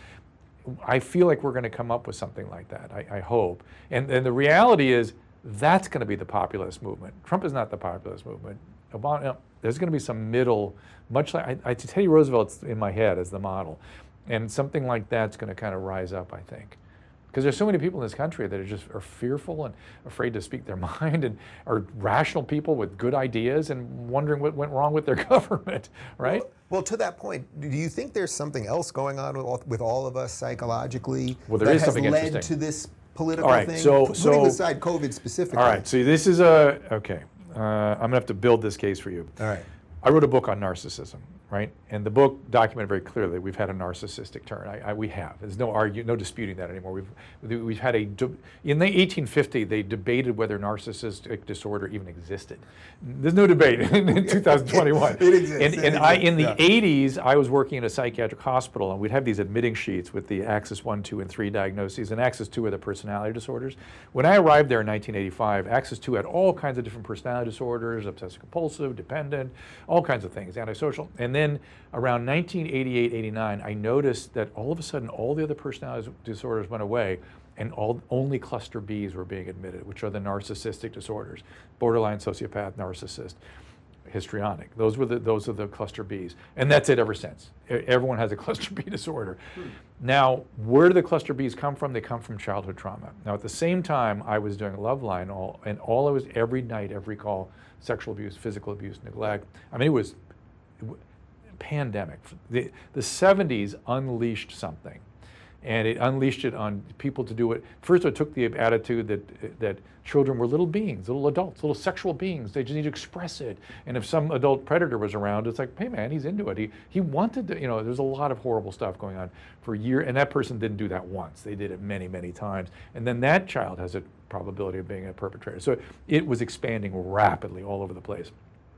I feel like we're going to come up with something like that. I, I hope. And and the reality is that's going to be the populist movement. Trump is not the populist movement. Obama, no, there's going to be some middle, much like I, I, Teddy Roosevelt's in my head as the model, and something like that's going to kind of rise up, I think, because there's so many people in this country that are just are fearful and afraid to speak their mind, and are rational people with good ideas and wondering what went wrong with their government, right? Well, well, to that point, do you think there's something else going on with all, with all of us psychologically Well, there that is has something led interesting. to this political All right, thing? so- Putting so- aside COVID specifically. All right, so this is a, okay, uh, I'm gonna have to build this case for you. All right. I wrote a book on narcissism, right? And the book documented very clearly we've had a narcissistic turn. I, I, we have. There's no argue, no disputing that anymore. We've we've had a in the eighteen fifty they debated whether narcissistic disorder even existed. There's no debate in two thousand twenty-one. It exists. And, It and I, exists, in the yeah. eighties, I was working in a psychiatric hospital, and we'd have these admitting sheets with the axis one, two, and three diagnoses, and axis two are the personality disorders. When I arrived there in nineteen eighty-five, axis two had all kinds of different personality disorders, obsessive compulsive, dependent, all kinds of things, antisocial. And then around nineteen eighty-eight, eighty-nine, I noticed that all of a sudden all the other personality disorders went away, and all, only cluster Bs were being admitted, which are the narcissistic disorders, borderline sociopath, narcissist, histrionic. Those were the those are the cluster Bs, and that's it ever since. E- Everyone has a cluster B disorder. Now, where do the cluster Bs come from? They come from childhood trauma. Now, at the same time, I was doing Loveline, all and all I was every night, every call, sexual abuse, physical abuse, neglect. I mean, it was it w- pandemic. The the seventies unleashed something. And it unleashed it on people to do it. First, it took the attitude that that children were little beings, little adults, little sexual beings. They just need to express it. And if some adult predator was around, it's like, hey man, he's into it. He he wanted to, you know, there's a lot of horrible stuff going on for a year. And that person didn't do that once. They did it many, many times. And then that child has a probability of being a perpetrator. So it was expanding rapidly all over the place.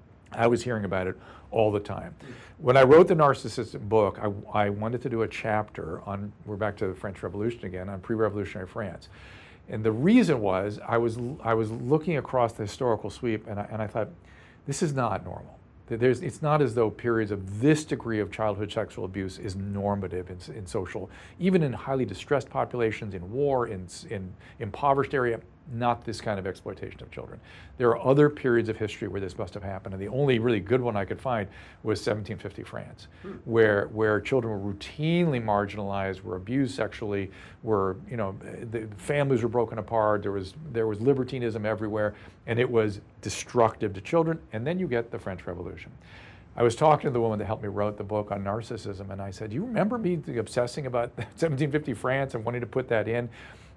I was hearing about it all the time. When I wrote the narcissistic book, I, I wanted to do a chapter on, we're back to the French Revolution again, on pre-revolutionary France. And the reason was, I was, I was looking across the historical sweep, and I, and I thought, this is not normal. There's, it's not as though periods of this degree of childhood sexual abuse is normative in, in social, even in highly distressed populations, in war, in, in impoverished area, not this kind of exploitation of children. There are other periods of history where this must have happened, and the only really good one I could find was seventeen fifty France, hmm. where where children were routinely marginalized, were abused sexually, were, you know, the families were broken apart, there was there was libertinism everywhere, and it was destructive to children. And then you get the French Revolution. I was talking to the woman that helped me write the book on narcissism, and I said, "You remember me obsessing about seventeen fifty France and wanting to put that in?"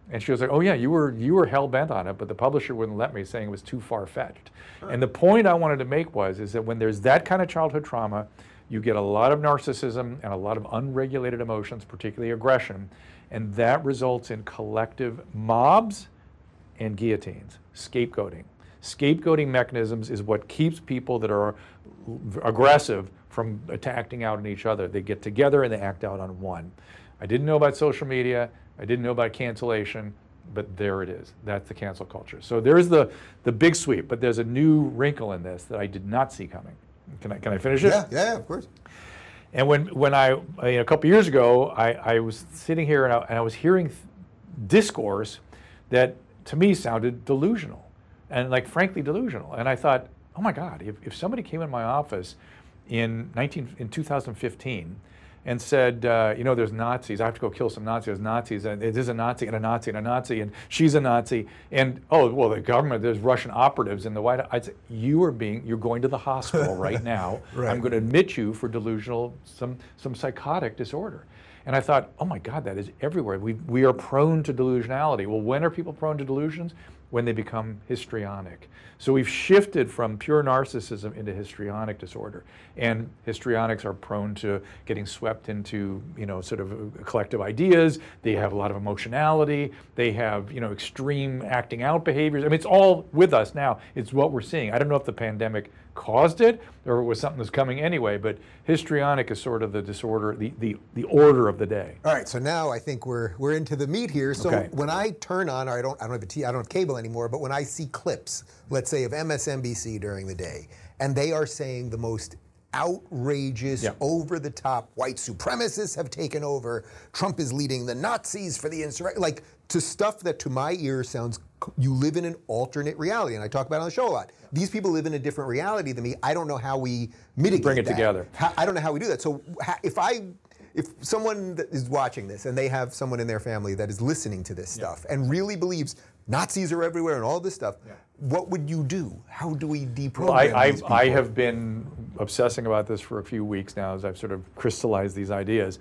And she was like, oh yeah, you were you were hell-bent on it, but the publisher wouldn't let me, saying it was too far-fetched. Huh. And the point I wanted to make was, is that when there's that kind of childhood trauma, you get a lot of narcissism and a lot of unregulated emotions, particularly aggression, and that results in collective mobs and guillotines, scapegoating. Scapegoating mechanisms is what keeps people that are aggressive from attacking out on each other. They get together and they act out on one. I didn't know about social media. I didn't know about cancellation, but there it is. That's the cancel culture. So there's the, the big sweep, but there's a new wrinkle in this that I did not see coming. Can I, can I finish it? Yeah, yeah, of course. And when, when I, a couple years ago, I, I was sitting here and I, and I was hearing discourse that to me sounded delusional and like frankly delusional. And I thought, oh my God, if, if somebody came in my office in, nineteen, in two thousand fifteen and said, uh, you know, there's Nazis, I have to go kill some Nazis, there's Nazis, and there's a Nazi and a Nazi and a Nazi, and she's a Nazi, and oh, well, the government, there's Russian operatives in the White House. I'd say, you are being, you're going to the hospital right now. Right. I'm going to admit you for delusional, some, some psychotic disorder. And I thought, oh my God, that is everywhere. We, we are prone to delusionality. Well, when are people prone to delusions? When they become histrionic. So we've shifted from pure narcissism into histrionic disorder. And histrionics are prone to getting swept into, you know, sort of collective ideas. They have a lot of emotionality. They have, you know, extreme acting out behaviors. I mean, it's all with us now. It's what we're seeing. I don't know if the pandemic caused it or it was something that's coming anyway, but histrionic is sort of the disorder, the, the, the order of the day. All right, so now I think we're we're into the meat here. So okay. When I turn on, or I don't I don't have a T, I don't have cable anymore, but when I see clips, let's say of M S N B C during the day, and they are saying the most outrageous, yeah. over-the-top white supremacists have taken over, Trump is leading the Nazis for the insurrection, like to stuff that to my ear sounds, you live in an alternate reality, and I talk about it on the show a lot. These people live in a different reality than me. I don't know how we mitigate Bring it that. together. How, I don't know how we do that. So if I, if someone that is watching this and they have someone in their family that is listening to this yeah. stuff and really believes Nazis are everywhere and all this stuff, yeah. what would you do? How do we deprogram well, I, these I, people? I have been obsessing about this for a few weeks now as I've sort of crystallized these ideas.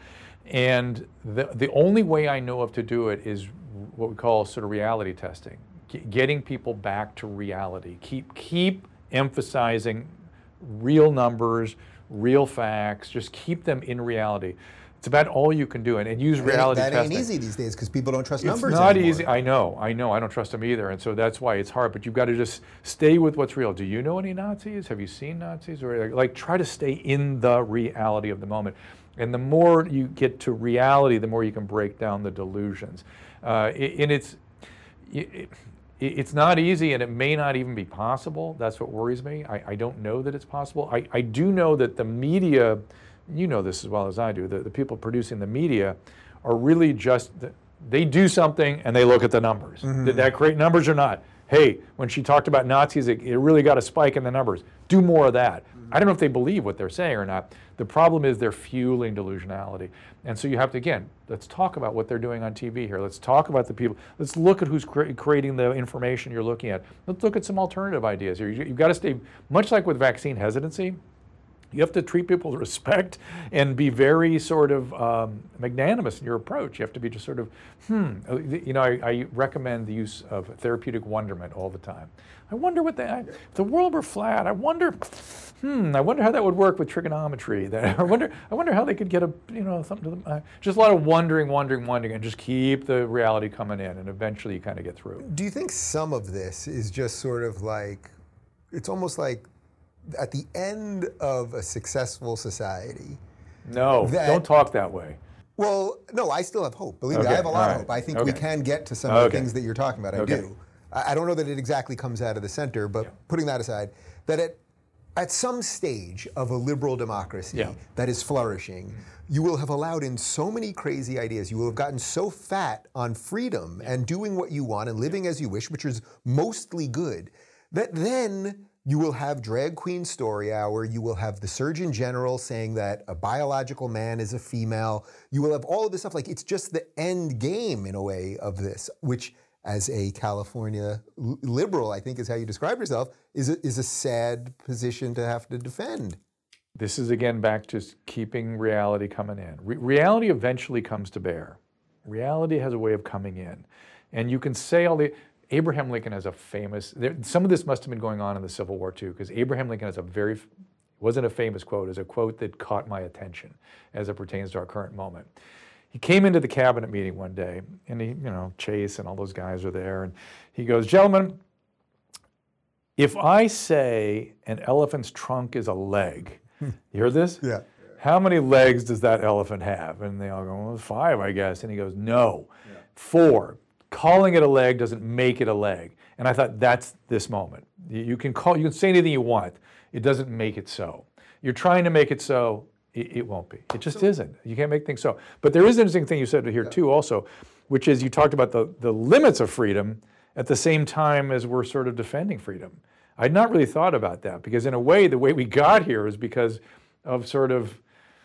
And the, the only way I know of to do it is what we call sort of reality testing. Getting people back to reality. Keep keep emphasizing real numbers, real facts. Just keep them in reality. It's about all you can do, and, and use reality that testing. That ain't easy these days because people don't trust it's numbers It's not anymore. easy. I know. I know. I don't trust them either, and so that's why it's hard. But you've got to just stay with what's real. Do you know any Nazis? Have you seen Nazis? Or like, like try to stay in the reality of the moment. And the more you get to reality, the more you can break down the delusions. Uh, and it's. It, It's not easy, and it may not even be possible. That's what worries me. I, I don't know that it's possible. I, I do know that the media, you know this as well as I do, the, the people producing the media are really just, they do something and they look at the numbers. Mm-hmm. Did that create numbers or not? Hey, when she talked about Nazis, it, it really got a spike in the numbers. Do more of that. Mm-hmm. I don't know if they believe what they're saying or not. The problem is they're fueling delusionality. And so you have to, again, let's talk about what they're doing on T V here. Let's talk about the people. Let's look at who's cre- creating the information you're looking at. Let's look at some alternative ideas here. You, you've got to stay, much like with vaccine hesitancy, you have to treat people with respect and be very sort of um, magnanimous in your approach. You have to be just sort of, hmm. You know, I, I recommend the use of therapeutic wonderment all the time. I wonder what the, if the world were flat, I wonder, hmm, I wonder how that would work with trigonometry. That, I wonder I wonder how they could get a, you know, something to them. Uh, just a lot of wondering, wondering, wondering, and just keep the reality coming in, and eventually you kind of get through. Do you think some of this is just sort of like, it's almost like, at the end of a successful society. No, that, don't talk that way. Well, no, I still have hope. Believe okay, me, I have a lot right. of hope. I think okay. we can get to some okay. of the things that you're talking about. I okay. do. I, I don't know that it exactly comes out of the center, but yeah. putting that aside, that at, at some stage of a liberal democracy yeah. that is flourishing, you will have allowed in so many crazy ideas. You will have gotten so fat on freedom yeah. and doing what you want and living as you wish, which is mostly good, that then you will have Drag Queen Story Hour. You will have the Surgeon General saying that a biological man is a female. You will have all of this stuff. Like, it's just the end game, in a way, of this, which, as a California liberal, I think is how you describe yourself, is a, is a sad position to have to defend. This is, again, back to keeping reality coming in. Re- reality eventually comes to bear. Reality has a way of coming in. And you can say all the, Abraham Lincoln has a famous, there, some of this must have been going on in the Civil War too, because Abraham Lincoln has a very, wasn't a famous quote, it was a quote that caught my attention as it pertains to our current moment. He came into the cabinet meeting one day, and he, you know, Chase and all those guys are there, and he goes, gentlemen, if I say an elephant's trunk is a leg, you hear this? Yeah. How many legs does that elephant have? And they all go, well, five, I guess. And he goes, no, yeah. four. Calling it a leg doesn't make it a leg. And I thought, that's this moment. You can call, you can say anything you want. It doesn't make it so. You're trying to make it so, it, it won't be. It just so, isn't. You can't make things so. But there is an interesting thing you said here yeah. too also, which is you talked about the, the limits of freedom at the same time as we're sort of defending freedom. I'd not really thought about that, because in a way, the way we got here is because of sort of,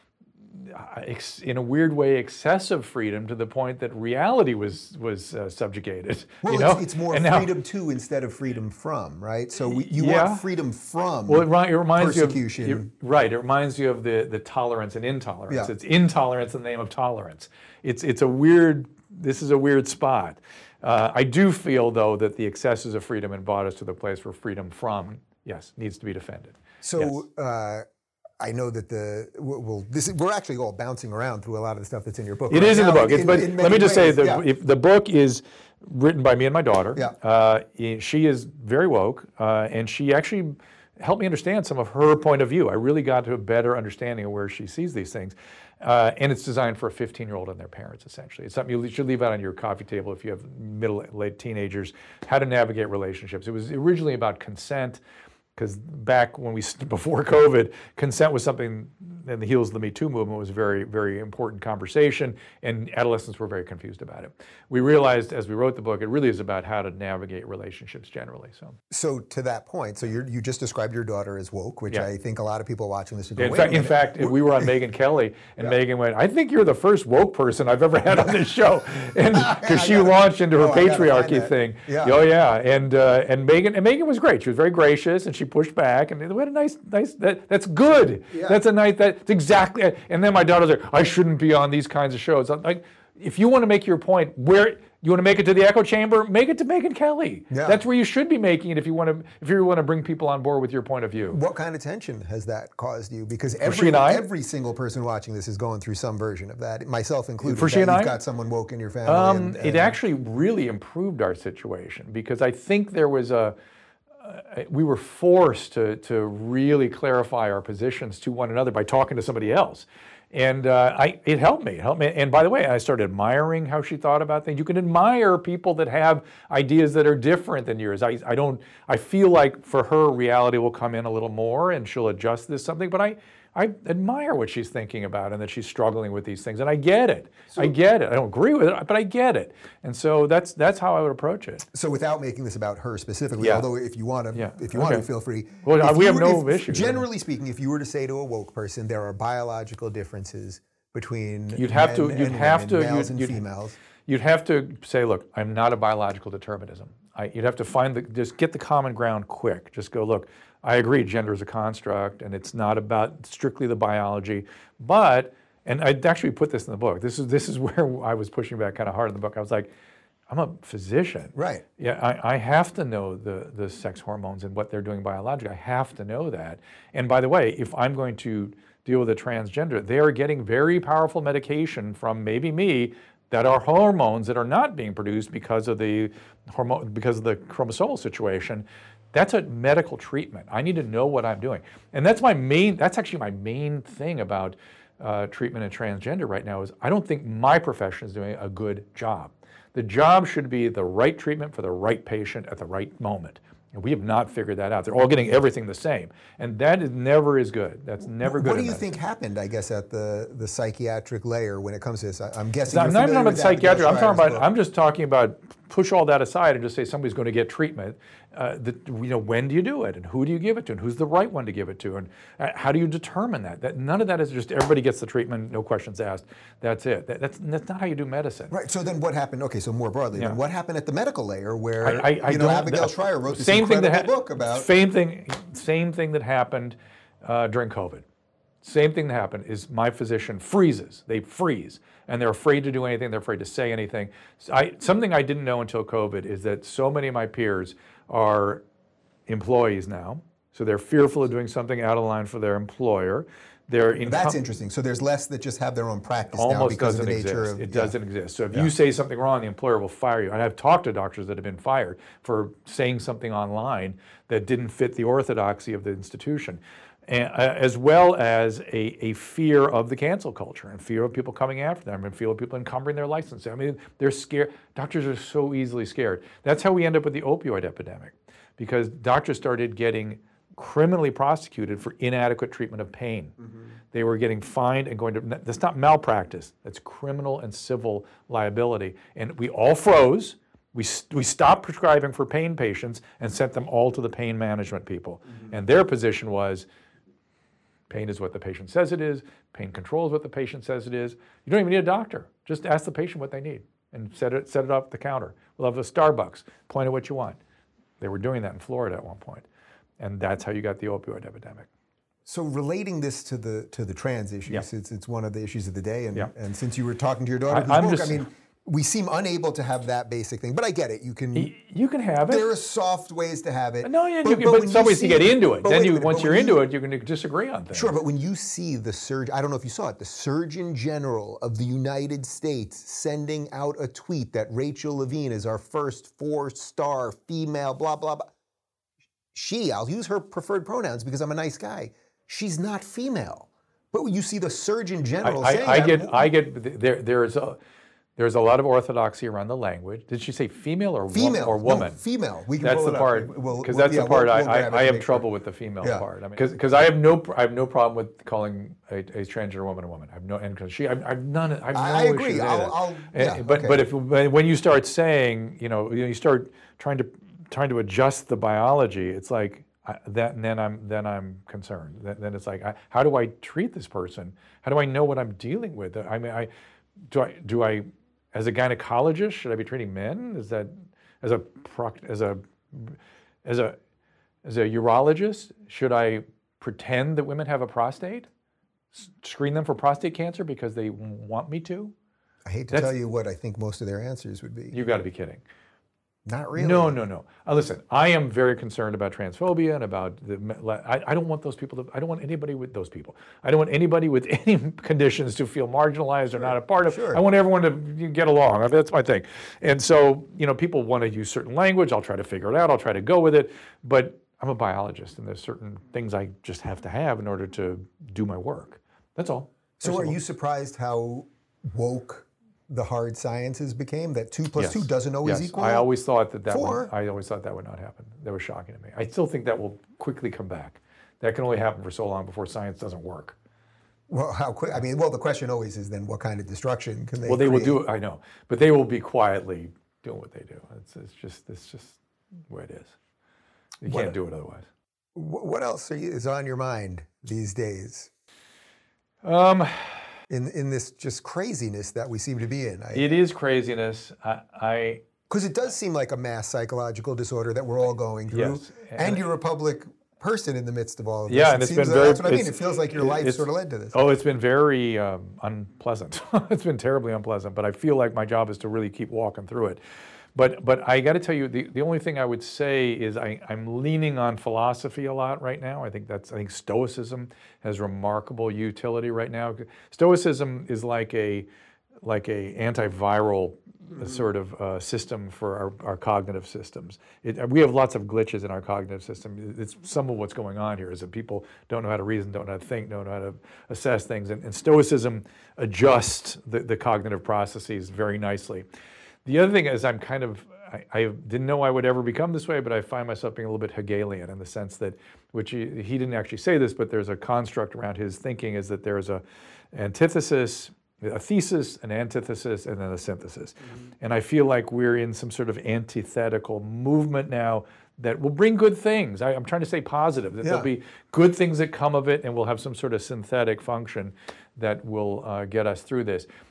in a weird way, excessive freedom to the point that reality was was uh, subjugated. Well, you know? it's, it's more and freedom now, to instead of freedom from, right? So we, you yeah. want freedom from well, it, it reminds persecution. You of, it, right, it reminds you of the, the tolerance and intolerance. Yeah. It's intolerance in the name of tolerance. It's, it's a weird, this is a weird spot. Uh, I do feel, though, that the excesses of freedom have brought us to the place where freedom from, yes, needs to be defended. So yes. uh, I know that the well, this is, we're actually all bouncing around through a lot of the stuff that's in your book. It right is in now, the book. It's, in, but in let me just ways. say that yeah. if the book is written by me and my daughter. Yeah. Uh, she is very woke, uh, and she actually helped me understand some of her point of view. I really got to a better understanding of where she sees these things. Uh, and it's designed for a fifteen-year-old and their parents, essentially. It's something you should leave out on your coffee table if you have middle, late teenagers, how to navigate relationships. It was originally about consent, because back when we, before COVID, consent was something, in the heels of the Me Too movement, was a very, very important conversation, and adolescents were very confused about it. We realized as we wrote the book, it really is about how to navigate relationships generally. So, so to that point, so you're, you just described your daughter as woke, which yeah. I think a lot of people watching this would go, in wait fact, a minute. in fact, we were on Megyn Kelly, and Yeah. Megyn went, I think you're the first woke person I've ever had on this show. And because she gotta- launched into her oh, I gotta find patriarchy that. thing. Yeah. Oh yeah. And uh, and Megyn and Megyn was great. She was very gracious, and she pushed back, and we had a nice, nice, that, that's good. Yeah. That's a nice, that's exactly, and then my daughter's like, I shouldn't be on these kinds of shows. I'm like, if you want to make your point, where, you want to make it to the echo chamber, make it to Megyn Kelly. Yeah. That's where you should be making it if you want to, if you want to bring people on board with your point of view. What kind of tension has that caused you? Because she every and I? every single person watching this is going through some version of that, myself included. For she that and you've I? got someone woke in your family. Um, and, it and- actually really improved our situation, because I think there was a, uh, we were forced to, to really clarify our positions to one another by talking to somebody else. And uh, I, it helped me, it helped me. And by the way, I started admiring how she thought about things. You can admire people that have ideas that are different than yours. I, I don't, I feel like for her, reality will come in a little more and she'll adjust this something, but I, I admire what she's thinking about and that she's struggling with these things. And I get it. So, I get it. I don't agree with it, but I get it. And so that's that's how I would approach it. So without making this about her specifically, Yeah. although if you want to, Yeah. if you want Okay. to, feel free. Well, If we you have were- no if- issues. Generally speaking, if you were to say to a woke person, there are biological differences between You'd have men to. You'd and have women, to. males You'd, and you'd, females. You'd have to say, look, I'm not a biological determinism. I, you'd have to find the, just get the common ground quick. Just go, look, I agree, gender is a construct, and it's not about strictly the biology, but, and I actually put this in the book. This is this is where I was pushing back kind of hard in the book. I was like, I'm a physician. Right. Yeah, I, I have to know the, the sex hormones and what they're doing biologically. I have to know that. And by the way, if I'm going to deal with a transgender, they are getting very powerful medication from maybe me that are hormones that are not being produced because of the hormone, because of the chromosomal situation. That's a medical treatment. I need to know what I'm doing. And that's my main, that's actually my main thing about uh, treatment in transgender right now is I don't think my profession is doing a good job. The job should be the right treatment for the right patient at the right moment. And we have not figured that out. They're all getting everything the same. And that is never is good. That's never good. What do in you medicine. think happened, I guess, at the, the psychiatric layer when it comes to this? I, I'm guessing So you're I'm not even familiar about with Abigail psychiatric. I'm talking Shrier's about. book. I'm just talking about. Push all that aside and just say somebody's going to get treatment. Uh, the, you know, when do you do it, and who do you give it to, and who's the right one to give it to, and uh, how do you determine that? That none of that is just everybody gets the treatment, no questions asked. That's it. That, that's that's not how you do medicine. Right. So then, what happened? Okay. So more broadly, Yeah. then what happened at the medical layer, where I, I, I you know don't- Abigail that- Shrier wrote this same thing incredible that ha- book about? Same thing. Same thing that happened uh, during COVID. Same thing that happened is my physician freezes. They freeze, and they're afraid to do anything. They're afraid to say anything. So I, something I didn't know until COVID is that so many of my peers are employees now, so they're fearful of doing something out of line for their employer. They're in That's interesting. So there's less that just have their own practice now almost because doesn't of the nature exist. of It yeah. doesn't exist. So if Yeah. you say something wrong, the employer will fire you. And I've talked to doctors that have been fired for saying something online that didn't fit the orthodoxy of the institution, and, uh, as well as a, a fear of the cancel culture and fear of people coming after them and fear of people encumbering their license. I mean, they're scared. Doctors are so easily scared. That's how we end up with the opioid epidemic, because doctors started getting criminally prosecuted for inadequate treatment of pain. Mm-hmm. They were getting fined and going to, that's not malpractice, that's criminal and civil liability. And we all froze. We, we stopped prescribing for pain patients and sent them all to the pain management people. Mm-hmm. And their position was, pain is what the patient says it is, pain control is what the patient says it is. You don't even need a doctor. Just ask the patient what they need and set it, set it up at the counter. We'll have a Starbucks, point at what you want. They were doing that in Florida at one point. And that's how you got the opioid epidemic. So relating this to the to the trans issues, Yeah. it's it's one of the issues of the day. And Yeah. and since you were talking to your daughter, I- who's I'm woke, just- I mean, we seem unable to have that basic thing. But I get it. You can. Y- You can have it. There are soft ways to have it. No, yeah, but, you can, but but when some you ways to see- get into it. but Then wait a you, minute, once but you're when into you- it, you're going to disagree on things. Sure, but when you see the surge, I don't know if you saw it, the Surgeon General of the United States sending out a tweet that Rachel Levine is our first four-star female, blah, blah, blah. She, I'll use her preferred pronouns because I'm a nice guy. She's not female. But when you see the Surgeon General I, saying I, I that, get, I get. There, there's a, there's a lot of orthodoxy around the language. Did she say female or female wo- or woman? No, female. We can That's pull the it up. part, We'll- because we'll- that's yeah, the part we'll- I, we'll grab it I, I to have make trouble sure. with the female Yeah. part. I mean, because I have no, pr- I have no problem with calling a, a transgender woman a woman. I have no, and because she, I've, I've none, I've no I agree. issue with I'll- that. I'll- And- yeah, but okay. but if when you start saying, you know, you start trying to trying to adjust the biology, it's like. I, that and then I'm then I'm concerned. Then, then it's like, I, how do I treat this person? How do I know what I'm dealing with? I mean, I do I do I as a gynecologist should I be treating men? Is that as a proc- as a as a as a urologist should I pretend that women have a prostate? S- screen them for prostate cancer because they want me to? I hate to That's- tell you what I think most of their answers would be. You've got to be kidding. Not really. No, no, no. Uh, listen, I am very concerned about transphobia and about the. I, I don't want those people to. I don't want anybody with those people. I don't want anybody with any conditions to feel marginalized or not a part of. Sure. I want everyone to get along. That's my thing. And so, you know, people want to use certain language. I'll try to figure it out. I'll try to go with it. But I'm a biologist, and there's certain things I just have to have in order to do my work. That's all. So First are of all. you surprised how woke the hard sciences became? That two plus Yes. two doesn't always Yes. equal I always thought that that four? would, I always thought that would not happen. That was shocking to me. I still think that will quickly come back. That can only happen for so long before science doesn't work. Well, how quick? I mean, well, the question always is then what kind of destruction can they? Well, they will create? do it. I know, but they will be quietly doing what they do. It's, it's just it's just the way it is. You What- can't do it otherwise. Wh- What else are you, is on your mind these days Um, in in this just craziness that we seem to be in? it is craziness. I, I Because it does seem like a mass psychological disorder that we're all going through, Yes. and, And- you're a public person in the midst of all of this. Yeah, It and it's seems been that- very. That's what I mean. It it's- feels like your life it's- sort of led to this. Oh, it's been very um, unpleasant. It's been terribly unpleasant, but I feel like my job is to really keep walking through it. But but I got to tell you, the, the only thing I would say is I, I'm leaning on philosophy a lot right now. I think that's I think Stoicism has remarkable utility right now. Stoicism is like a like a antiviral sort of uh, system for our, our cognitive systems. It, we have lots of glitches in our cognitive system. It's some of what's going on here is that people don't know how to reason, don't know how to think, don't know how to assess things. And, and Stoicism adjusts the, the cognitive processes very nicely. The other thing is I'm kind of, I, I didn't know I would ever become this way, but I find myself being a little bit Hegelian in the sense that, which he, he didn't actually say this, but there's a construct around his thinking is that there's a antithesis, a thesis, an antithesis, and then a synthesis. Mm-hmm. And I feel like we're in some sort of antithetical movement now that will bring good things. I, I'm trying to say positive, that Yeah. there'll be good things that come of it, and we'll have some sort of synthetic function that will uh, get us through this.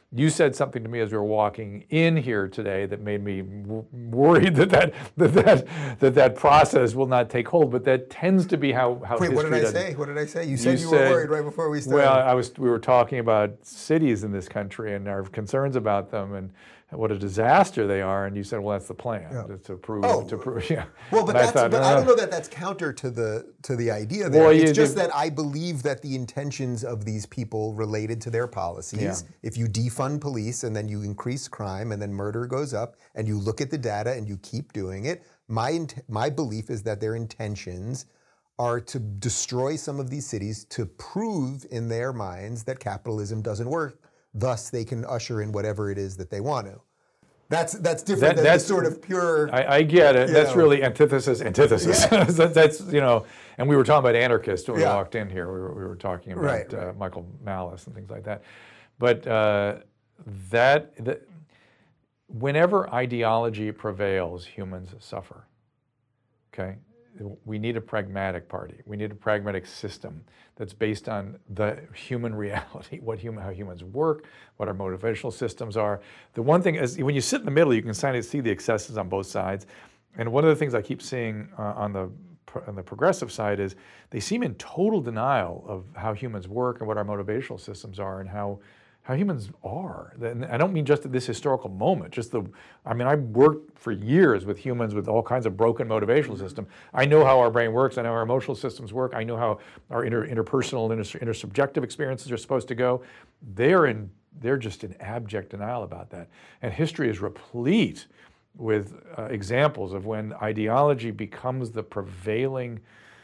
You said something to me as we were walking in here today that made me w- worried that that, that that that that process will not take hold. But that tends to be how how Wait, history what did I does. say? What did I say? You said you, You were said- worried right before we started. Well, I was. We were talking about cities in this country and our concerns about them and what a disaster they are. And you said, "Well, that's the plan Yeah. to prove Oh. to prove." Yeah. Well, but And that's, thought, but "Uh, I don't know that that's counter to the to the idea there. Well, it's you- just you- that I believe that the intentions of these people related to their policies. Yeah. If you defund police and then you increase crime and then murder goes up and you look at the data and you keep doing it, my int- my belief is that their intentions are to destroy some of these cities to prove in their minds that capitalism doesn't work. Thus, they can usher in whatever it is that they want to. That's that's different That- than that's- the sort of pure. I, I get it. You That's know. really antithesis, antithesis. That- that's, you know, and we were talking about anarchists when Yeah. we walked in here. We were, we were talking about Right, uh, right. Michael Malice and things like that. But uh, that, that, whenever ideology prevails, humans suffer. Okay? We need a pragmatic party. We need a pragmatic system that's based on the human reality, what human, how humans work, what our motivational systems are. The one thing is, when you sit in the middle, you can kind of see the excesses on both sides. And one of the things I keep seeing uh, on the on the progressive side is they seem in total denial of how humans work and what our motivational systems are and how how humans are. And I don't mean just at this historical moment, just the, I mean, I worked for years with humans with all kinds of broken motivational system. I know how our brain works, I know how our emotional systems work, I know how our inter, interpersonal, inter, intersubjective experiences are supposed to go. They're in, they're just in abject denial about that. And history is replete with uh, examples of when ideology becomes the prevailing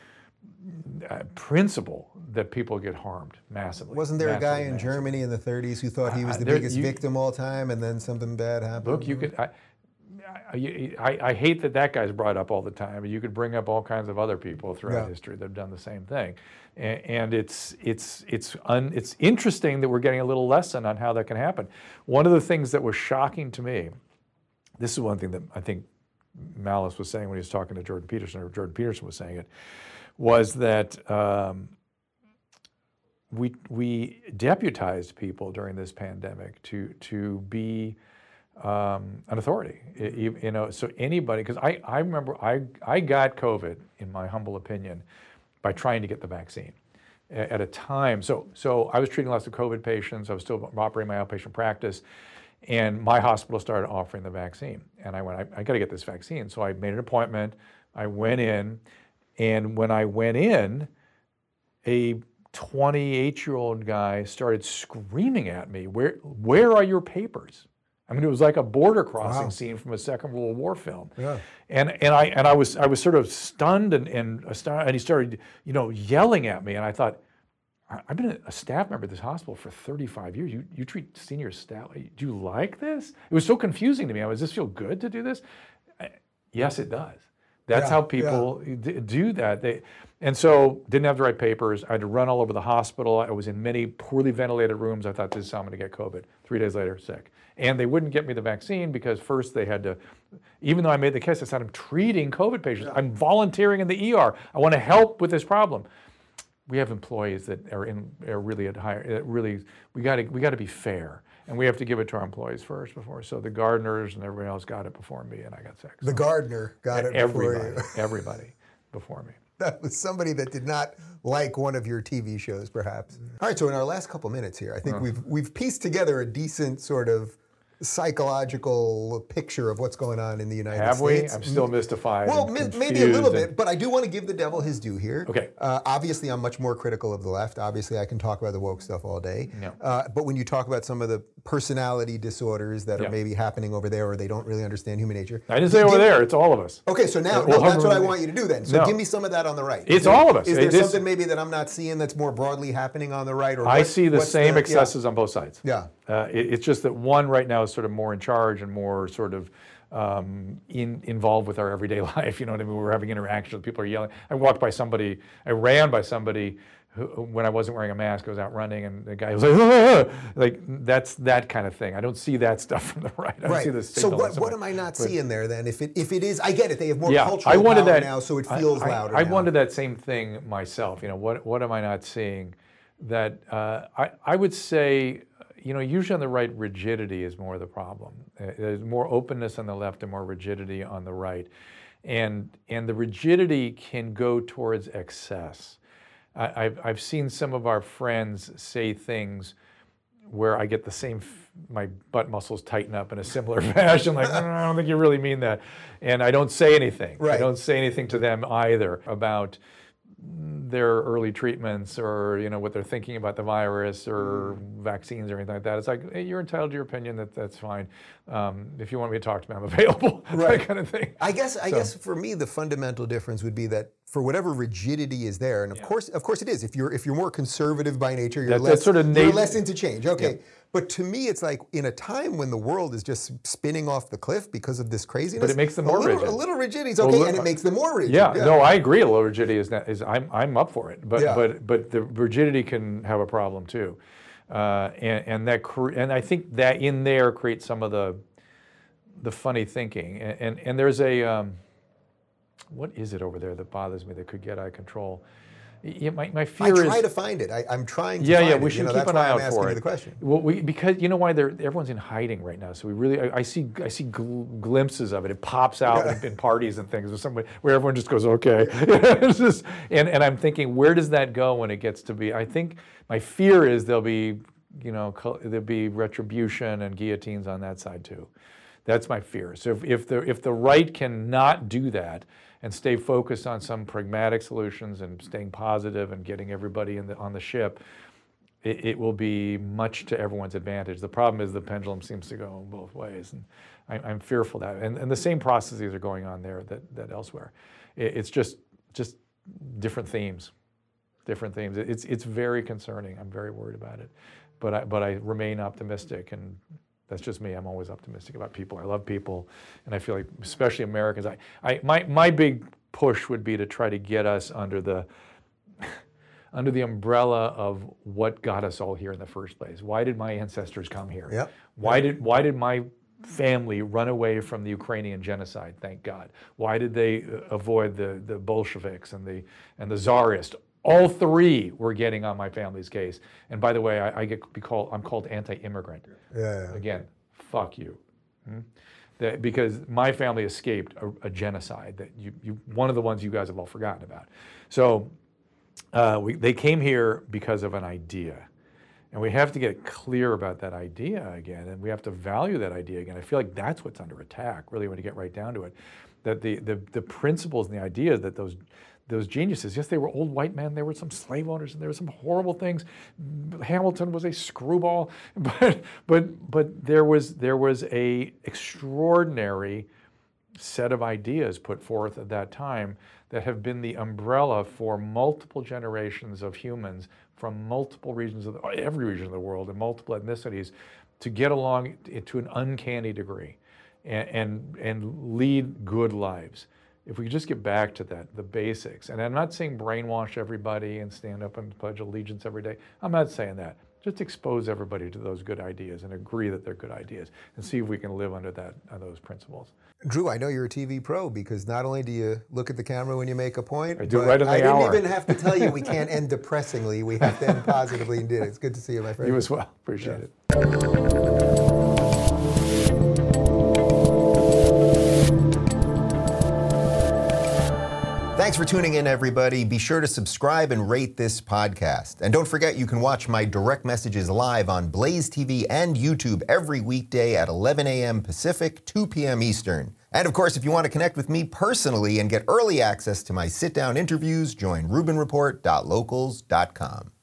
uh, principle that people get harmed massively. Wasn't there a guy massively, in massively. Germany in the thirties who thought he was Uh, the there- biggest you- victim all time, and then something bad happened? Look, you could. I, I, I, I hate that that guy's brought up all the time. You could bring up all kinds of other people throughout Yeah. history that have done the same thing, and, and it's it's it's un, it's interesting that we're getting a little lesson on how that can happen. One of the things that was shocking to me, this is one thing that I think Malice was saying when he was talking to Jordan Peterson, or Jordan Peterson was saying it, was that um, we we deputized people during this pandemic to to be um, an authority. I- you, you know, so anybody, because I I remember I I got COVID, in my humble opinion, by trying to get the vaccine a- at a time. So so I was treating lots of COVID patients. I was still operating my outpatient practice. And my hospital started offering the vaccine. And I went, I, I got to get this vaccine. So I made an appointment. I went in. And when I went in, a twenty-eight-year-old guy started screaming at me, where, where are your papers? I mean, it was like a border crossing Wow. scene from a Second World War film. Yeah. And and I and I was I was sort of stunned and and astonished, and he started, you know, yelling at me. And I thought, I've been a staff member at this hospital for thirty-five years. You you treat senior staff. Do you like this? It was so confusing to me. I was, does this feel good to do this? I, yes, it does. That's Yeah, how people d- do that. They, and so didn't have the right papers. I had to run all over the hospital. I was in many poorly ventilated rooms. I thought, this is how I'm going to get COVID. Three days later, sick. And they wouldn't get me the vaccine because first they had to, even though I made the case, I said, I'm treating COVID patients. I'm volunteering in the E R. I want to help with this problem. We have employees that are in are really at higher. Really, we got to we got to be fair, and we have to give it to our employees first before. So the gardeners and everybody else got it before me, and I got sick. The So gardener got it everybody, before you. everybody before me. That was somebody that did not like one of your T V shows, perhaps. All right, so in our last couple minutes here, I think we've we've pieced together a decent sort of psychological picture of what's going on in the United Have we? States. I'm still mystified. Well, and mi- maybe a little confused bit, but I do want to give the devil his due here. Okay. Uh, obviously, I'm much more critical of the left. Obviously, I can talk about the woke stuff all day. Yeah. Uh, but when you talk about some of the personality disorders that Yeah. are maybe happening over there, or they don't really understand human nature. And I didn't say give- over there. It's all of us. Okay, so now Well, no, that's what I hold on. want you to do then. So No. give me some of that on the right. It's Is there- all of us. Is there It is- something maybe that I'm not seeing that's more broadly happening on the right? Or I what- see the what's same yeah. excesses on both sides. Yeah. Uh, it, it's just that one right now is sort of more in charge and more sort of um, in, involved with our everyday life. You know what I mean? We're having interactions. People are yelling. I walked by somebody. I ran by somebody who, when I wasn't wearing a mask. I was out running, and the guy was like, "Ah!" Like that's that kind of thing. I don't see that stuff from the right. I don't see Right. this So signal what, on what somebody. am I not But- seeing there then? If it if it is, I get it. They have more Yeah, cultural I wanted power that now, so it I- feels I, louder. I now. wanted that same thing myself. You know, what what am I not seeing? That uh, I I would say, you know, usually on the right, rigidity is more the problem. Uh, There's more openness on the left and more rigidity on the right. And, and the rigidity can go towards excess. I, I've, I've seen some of our friends say things where I get the same, f- my butt muscles tighten up in a similar fashion, like, no, no, I don't think you really mean that. And I don't say anything. Right. I don't say anything to them either about their early treatments or, you know, what they're thinking about the virus or vaccines or anything like that. It's like, hey, you're entitled to your opinion, that, that's fine. Um, if you want me to talk to me, I'm available, Right. that kind of thing. I guess I So- guess for me the fundamental difference would be that for whatever rigidity is there, and of course of course it is. If you're if you're more conservative by nature, you're That- less that's sort of you're nat- less into change. Okay. Yeah. But to me, it's like in a time when the world is just spinning off the cliff because of this craziness. But it makes them a more little, rigid. A little rigidity is Well, okay, look- and it makes them more rigid. Yeah, no, I agree. A little rigidity is not, is I'm I'm up for it, but Yeah. but but the rigidity can have a problem too, uh, and and that cre- and I think that in there creates some of the the funny thinking, and and, and there's a um, what is it over there that bothers me that could get out of control? Yeah, my, my I fear try is to find it. I, I'm trying to yeah, find yeah. it. We You should know, keep that's an why eye I'm out asking for you it. the question. Well, we, because you know why they're everyone's in hiding right now. So we really, I, I see, I see gl- glimpses of it. It pops out in, in parties and things, or somewhere where everyone just goes, okay. It's just, and and I'm thinking, where does that go when it gets to be? I think my fear is there'll be, you know, co- there'll be retribution and guillotines on that side too. That's my fear. So if, if the if the right cannot do that and stay focused on some pragmatic solutions and staying positive and getting everybody in the, on the ship, it, it will be much to everyone's advantage. The problem is the pendulum seems to go both ways, and I, I'm fearful that. And, and the same processes are going on there that, that elsewhere. It, it's just just different themes, different themes. It's it's very concerning. I'm very worried about it, but I but I remain optimistic, and that's just me. I'm always optimistic about people. I love people, and I feel like, especially Americans, I, I my my big push would be to try to get us under the under the umbrella of what got us all here in the first place. Why did my ancestors come here? Yep. Why did why did my family run away from the Ukrainian genocide? Thank God. Why did they uh, avoid the the Bolsheviks and the and the Tsarists? All three were getting on my family's case. And by the way, I, I get be called I'm called anti-immigrant. Yeah, yeah. Again, fuck you. Hmm? That, because my family escaped a, a genocide that you, you one of the ones you guys have all forgotten about. So uh, we, they came here because of an idea. And we have to get clear about that idea again, and we have to value that idea again. I feel like that's what's under attack, really, when you get right down to it. That the the, the principles and the ideas that those those geniuses, yes, they were old white men, there were some slave owners, and there were some horrible things. Hamilton was a screwball, but but but there was there was a extraordinary set of ideas put forth at that time that have been the umbrella for multiple generations of humans from multiple regions of the, every region of the world and multiple ethnicities to get along to an uncanny degree and, and, and lead good lives. If we could just get back to that, the basics. And I'm not saying brainwash everybody and stand up and pledge allegiance every day. I'm not saying that. Just expose everybody to those good ideas and agree that they're good ideas and see if we can live under that, uh, those principles. Drew, I know you're a T V pro because not only do you look at the camera when you make a point, I do but it right in the I didn't hour. even have to tell you we can't end depressingly. We have to end positively indeed. It's good to see you, my friend. You as well. Appreciate it. Thanks for tuning in, everybody. Be sure to subscribe and rate this podcast. And don't forget, you can watch my direct messages live on Blaze T V and YouTube every weekday at eleven a.m. Pacific, two p.m. Eastern. And of course, if you want to connect with me personally and get early access to my sit-down interviews, join Rubin Report dot locals dot com.